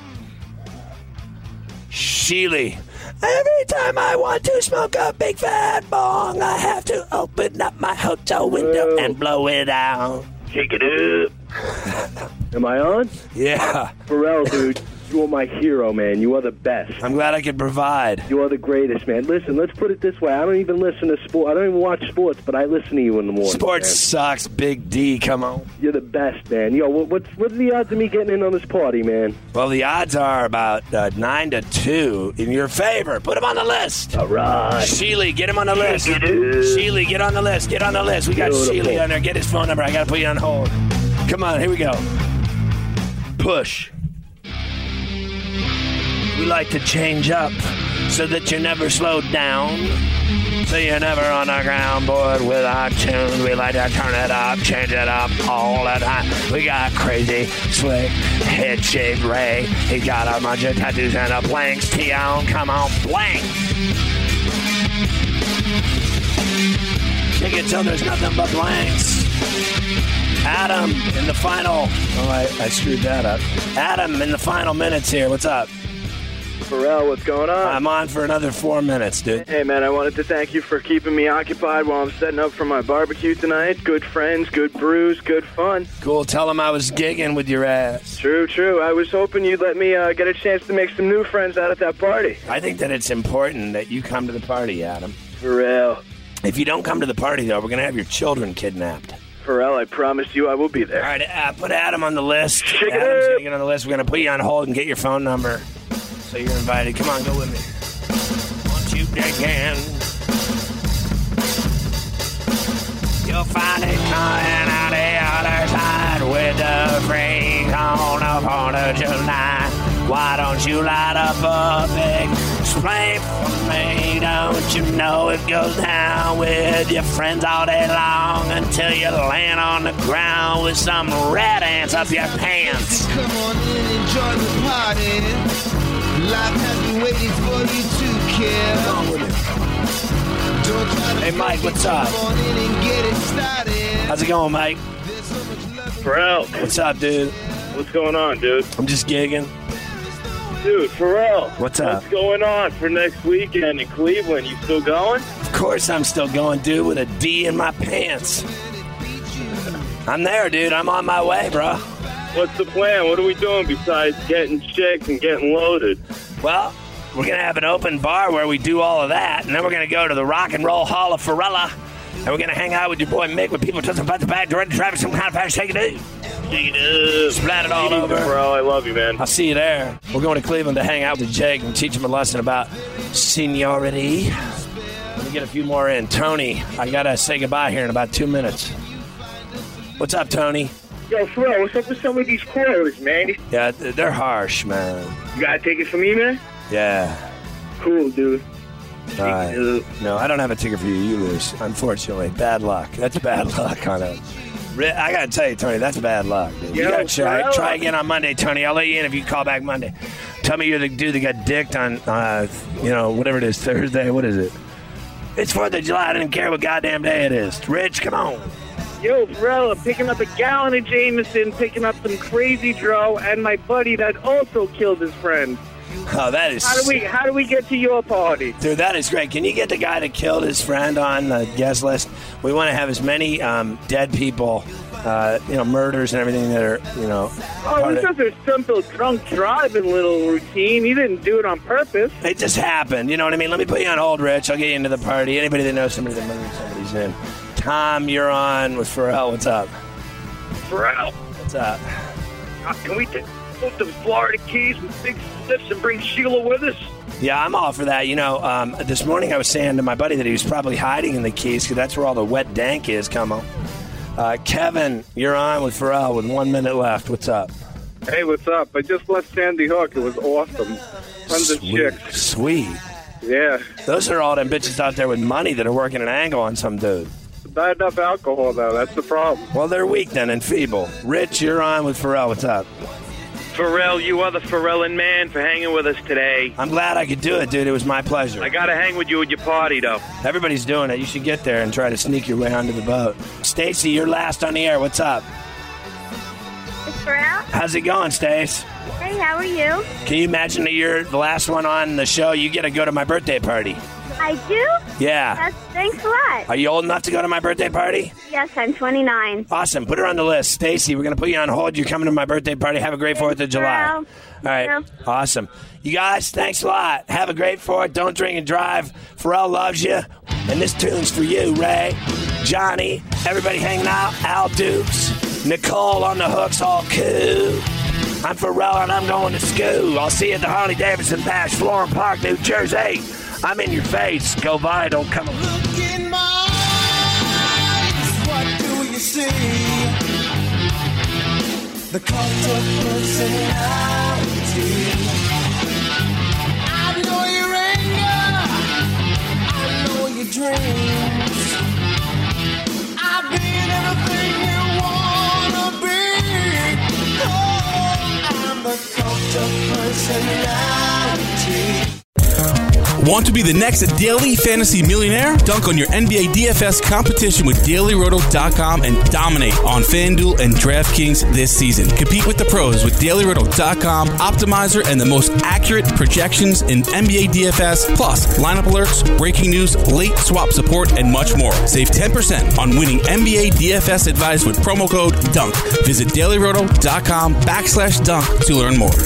Sheely. Every time I want to smoke a big fat bong, I have to open up my hotel window and blow it out. Shake it up. Am I on? Yeah. Pharrell, dude. You are my hero, man. You are the best. I'm glad I could provide. You are the greatest, man. Listen, let's put it this way. I don't even listen to sport. I don't even watch sports, but I listen to you in the morning. Sports man. sucks, Big D. Come on. You're the best, man. Yo, what are the odds of me getting in on this party, man? Well, the odds are about 9-2 in your favor. Put him on the list. All right. Sheely, get him on the list. Sheely, get on the list. Get on the list. We got Sheely on there. Get his phone number. I got to put you on hold. Come on, here we go. Push. We like to change up so that you're never slowed down. So you're never on the ground board with our tune. We like to turn it up, change it up all the time. We got crazy, slick, head-shaved Ray. He got a bunch of tattoos and a blanks. T-on, come on, blank. You can tell there's nothing but blanks. Adam in the final. Oh, I screwed that up. Adam in the final minutes here. What's up? Pharrell, what's going on? I'm on for another 4 minutes, dude. Hey, man, I wanted to thank you for keeping me occupied while I'm setting up for my barbecue tonight. Good friends, good brews, good fun. Cool. Tell them I was gigging with your ass. True. I was hoping you'd let me get a chance to make some new friends out at that party. I think that it's important that you come to the party, Adam. Pharrell. If you don't come to the party, though, we're going to have your children kidnapped. Pharrell, I promise you I will be there. All right, put Adam on the list. Shake Adam's it up. going to get on the list. We're going to put you on hold and get your phone number. So you're invited. Come on, go with me. Once you dig in, you'll find it coming out the other side with the freak on the 4th of July. Why don't you light up a big flame for me? Don't you know it goes down with your friends all day long until you land on the ground with some red ants up your pants? Come on in and enjoy the party. Life has been waiting for you to care. Don't try to Hey, Mike, what's up? Come on in and get it started. How's it going, Mike? Pharrell. What's up, dude? What's going on, dude? I'm just gigging. Dude, Pharrell. What's up? What's going on for next weekend in Cleveland? You still going? Of course I'm still going, dude, with a D in my pants. I'm there, dude. I'm on my way, bro. What's the plan? What are we doing besides getting chicks and getting loaded? Well, we're going to have an open bar where we do all of that, and then we're going to go to the Rock and Roll Hall of Pharrella, and we're going to hang out with your boy Mick with people just about the back, directing traffic, some kind of fast shake it up. Shake it up. Splat it all over. Bro, I love you, man. I'll see you there. We're going to Cleveland to hang out with Jake and teach him a lesson about seniority. Let me get a few more in. Tony, I got to say goodbye here in about 2 minutes. What's up, Tony? Yo, Pharrell, what's up with some of these quarters, man? Yeah, they're harsh, man. You gotta take it from me, man? Yeah. Cool, dude. All right. No, I don't have a ticket for you. You lose, unfortunately. Bad luck. That's bad luck on it. I got to tell you, Tony, that's bad luck, dude. You got to try again on Monday, Tony. I'll let you in if you call back Monday. Tell me you're the dude that got dicked on, whatever it is, Thursday. What is it? It's 4th of July. I didn't care what goddamn day it is. Rich, come on. Yo, Pharrell, I'm picking up a gallon of Jameson, picking up some crazy dro, and my buddy that also killed his friend. Oh, that is... How do we get to your party? Dude, that is great. Can you get the guy that killed his friend on the guest list? We want to have as many dead people, murders and everything that are, Oh, it's just a simple drunk driving little routine. He didn't do it on purpose. It just happened. You know what I mean? Let me put you on hold, Rich. I'll get you into the party. Anybody that knows somebody that murdered somebody's in. Tom, you're on with Pharrell. What's up? Pharrell. What's up? Can we take the Florida Keys with big slips and bring Sheila with us? Yeah, I'm all for that. This morning I was saying to my buddy that he was probably hiding in the Keys because that's where all the wet dank is, Como. Kevin, you're on with Pharrell with 1 minute left. What's up? Hey, what's up? I just left Sandy Hook. It was awesome. Tons of chicks. Sweet. Yeah. Those are all them bitches out there with money that are working an angle on some dude. Not enough alcohol, though. That's the problem. Well, they're weak then and feeble. Rich, you're on with Pharrell. What's up? Pharrell, you are the Pharrellin' man for hanging with us today. I'm glad I could do it, dude. It was my pleasure. I got to hang with you at your party, though. Everybody's doing it. You should get there and try to sneak your way onto the boat. Stacy, you're last on the air. What's up? It's Pharrell. How's it going, Stace? Hey, how are you? Can you imagine that you're the last one on the show? You get to go to my birthday party. I do? Yeah. Thanks a lot. Are you old enough to go to my birthday party? Yes, I'm 29. Awesome. Put her on the list. Stacy, we're going to put you on hold. You're coming to my birthday party. Have a great 4th of July. Pharrell. All right. Yeah. Awesome. You guys, thanks a lot. Have a great 4th. Don't drink and drive. Pharrell loves you. And this tune's for you, Ray, Johnny, everybody hanging out, Al Dukes, Nicole on the hooks, all cool. I'm Pharrell and I'm going to school. I'll see you at the Harley-Davidson Bash, Florham Park, New Jersey. I'm in your face. Go vital. Come on. Look in my eyes. What do you see? The cult of personality. I know your anger. I know your dreams. I've been everything you wanna be. Oh, I'm the cult of personality. Want to be the next Daily Fantasy Millionaire? Dunk on your NBA DFS competition with DailyRoto.com and dominate on FanDuel and DraftKings this season. Compete with the pros with DailyRoto.com, Optimizer, and the most accurate projections in NBA DFS, plus lineup alerts, breaking news, late swap support, and much more. Save 10% on winning NBA DFS advice with promo code DUNK. Visit DailyRoto.com/dunk to learn more.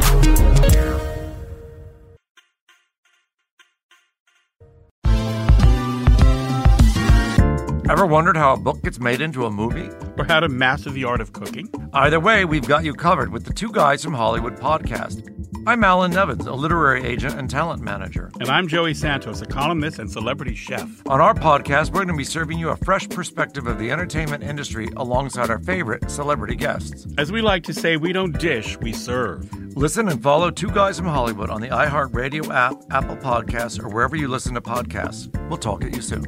Ever wondered how a book gets made into a movie? Or how to master the art of cooking? Either way, we've got you covered with the Two Guys from Hollywood podcast. I'm Alan Nevins, a literary agent and talent manager. And I'm Joey Santos, a columnist and celebrity chef. On our podcast, we're going to be serving you a fresh perspective of the entertainment industry alongside our favorite celebrity guests. As we like to say, we don't dish, we serve. Listen and follow Two Guys from Hollywood on the iHeartRadio app, Apple Podcasts, or wherever you listen to podcasts. We'll talk at you soon.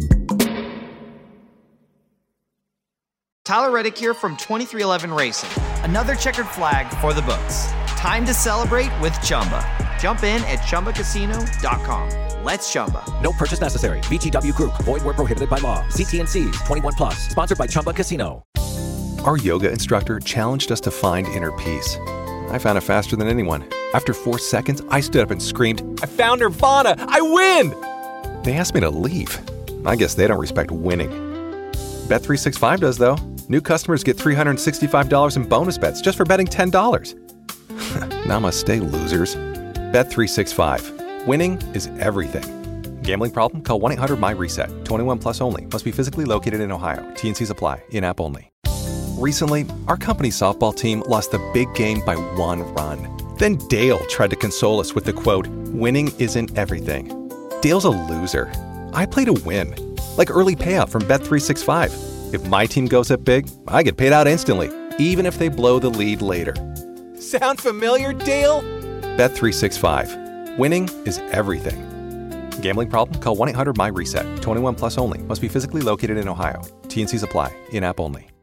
Tyler Reddick here from 2311 Racing. Another checkered flag for the books. Time to celebrate with Chumba. Jump in at ChumbaCasino.com. Let's Chumba. No purchase necessary. VGW Group. Void where prohibited by law. CT&Cs. 21 plus. Sponsored by Chumba Casino. Our yoga instructor challenged us to find inner peace. I found it faster than anyone. After 4 seconds, I stood up and screamed, "I found Nirvana! I win!" They asked me to leave. I guess they don't respect winning. Bet365 does, though. New customers get $365 in bonus bets just for betting $10. Namaste, losers. Bet365. Winning is everything. Gambling problem? Call 1-800-MY-RESET. 21 plus only. Must be physically located in Ohio. T&Cs apply. In-app only. Recently, our company softball team lost the big game by 1 run. Then Dale tried to console us with the quote, "Winning isn't everything." Dale's a loser. I play to win. Like early payout from Bet365. If my team goes up big, I get paid out instantly, even if they blow the lead later. Sound familiar, Dale? Bet365. Winning is everything. Gambling problem? Call 1-800-MY-RESET. 21 plus only. Must be physically located in Ohio. T&Cs apply. In-app only.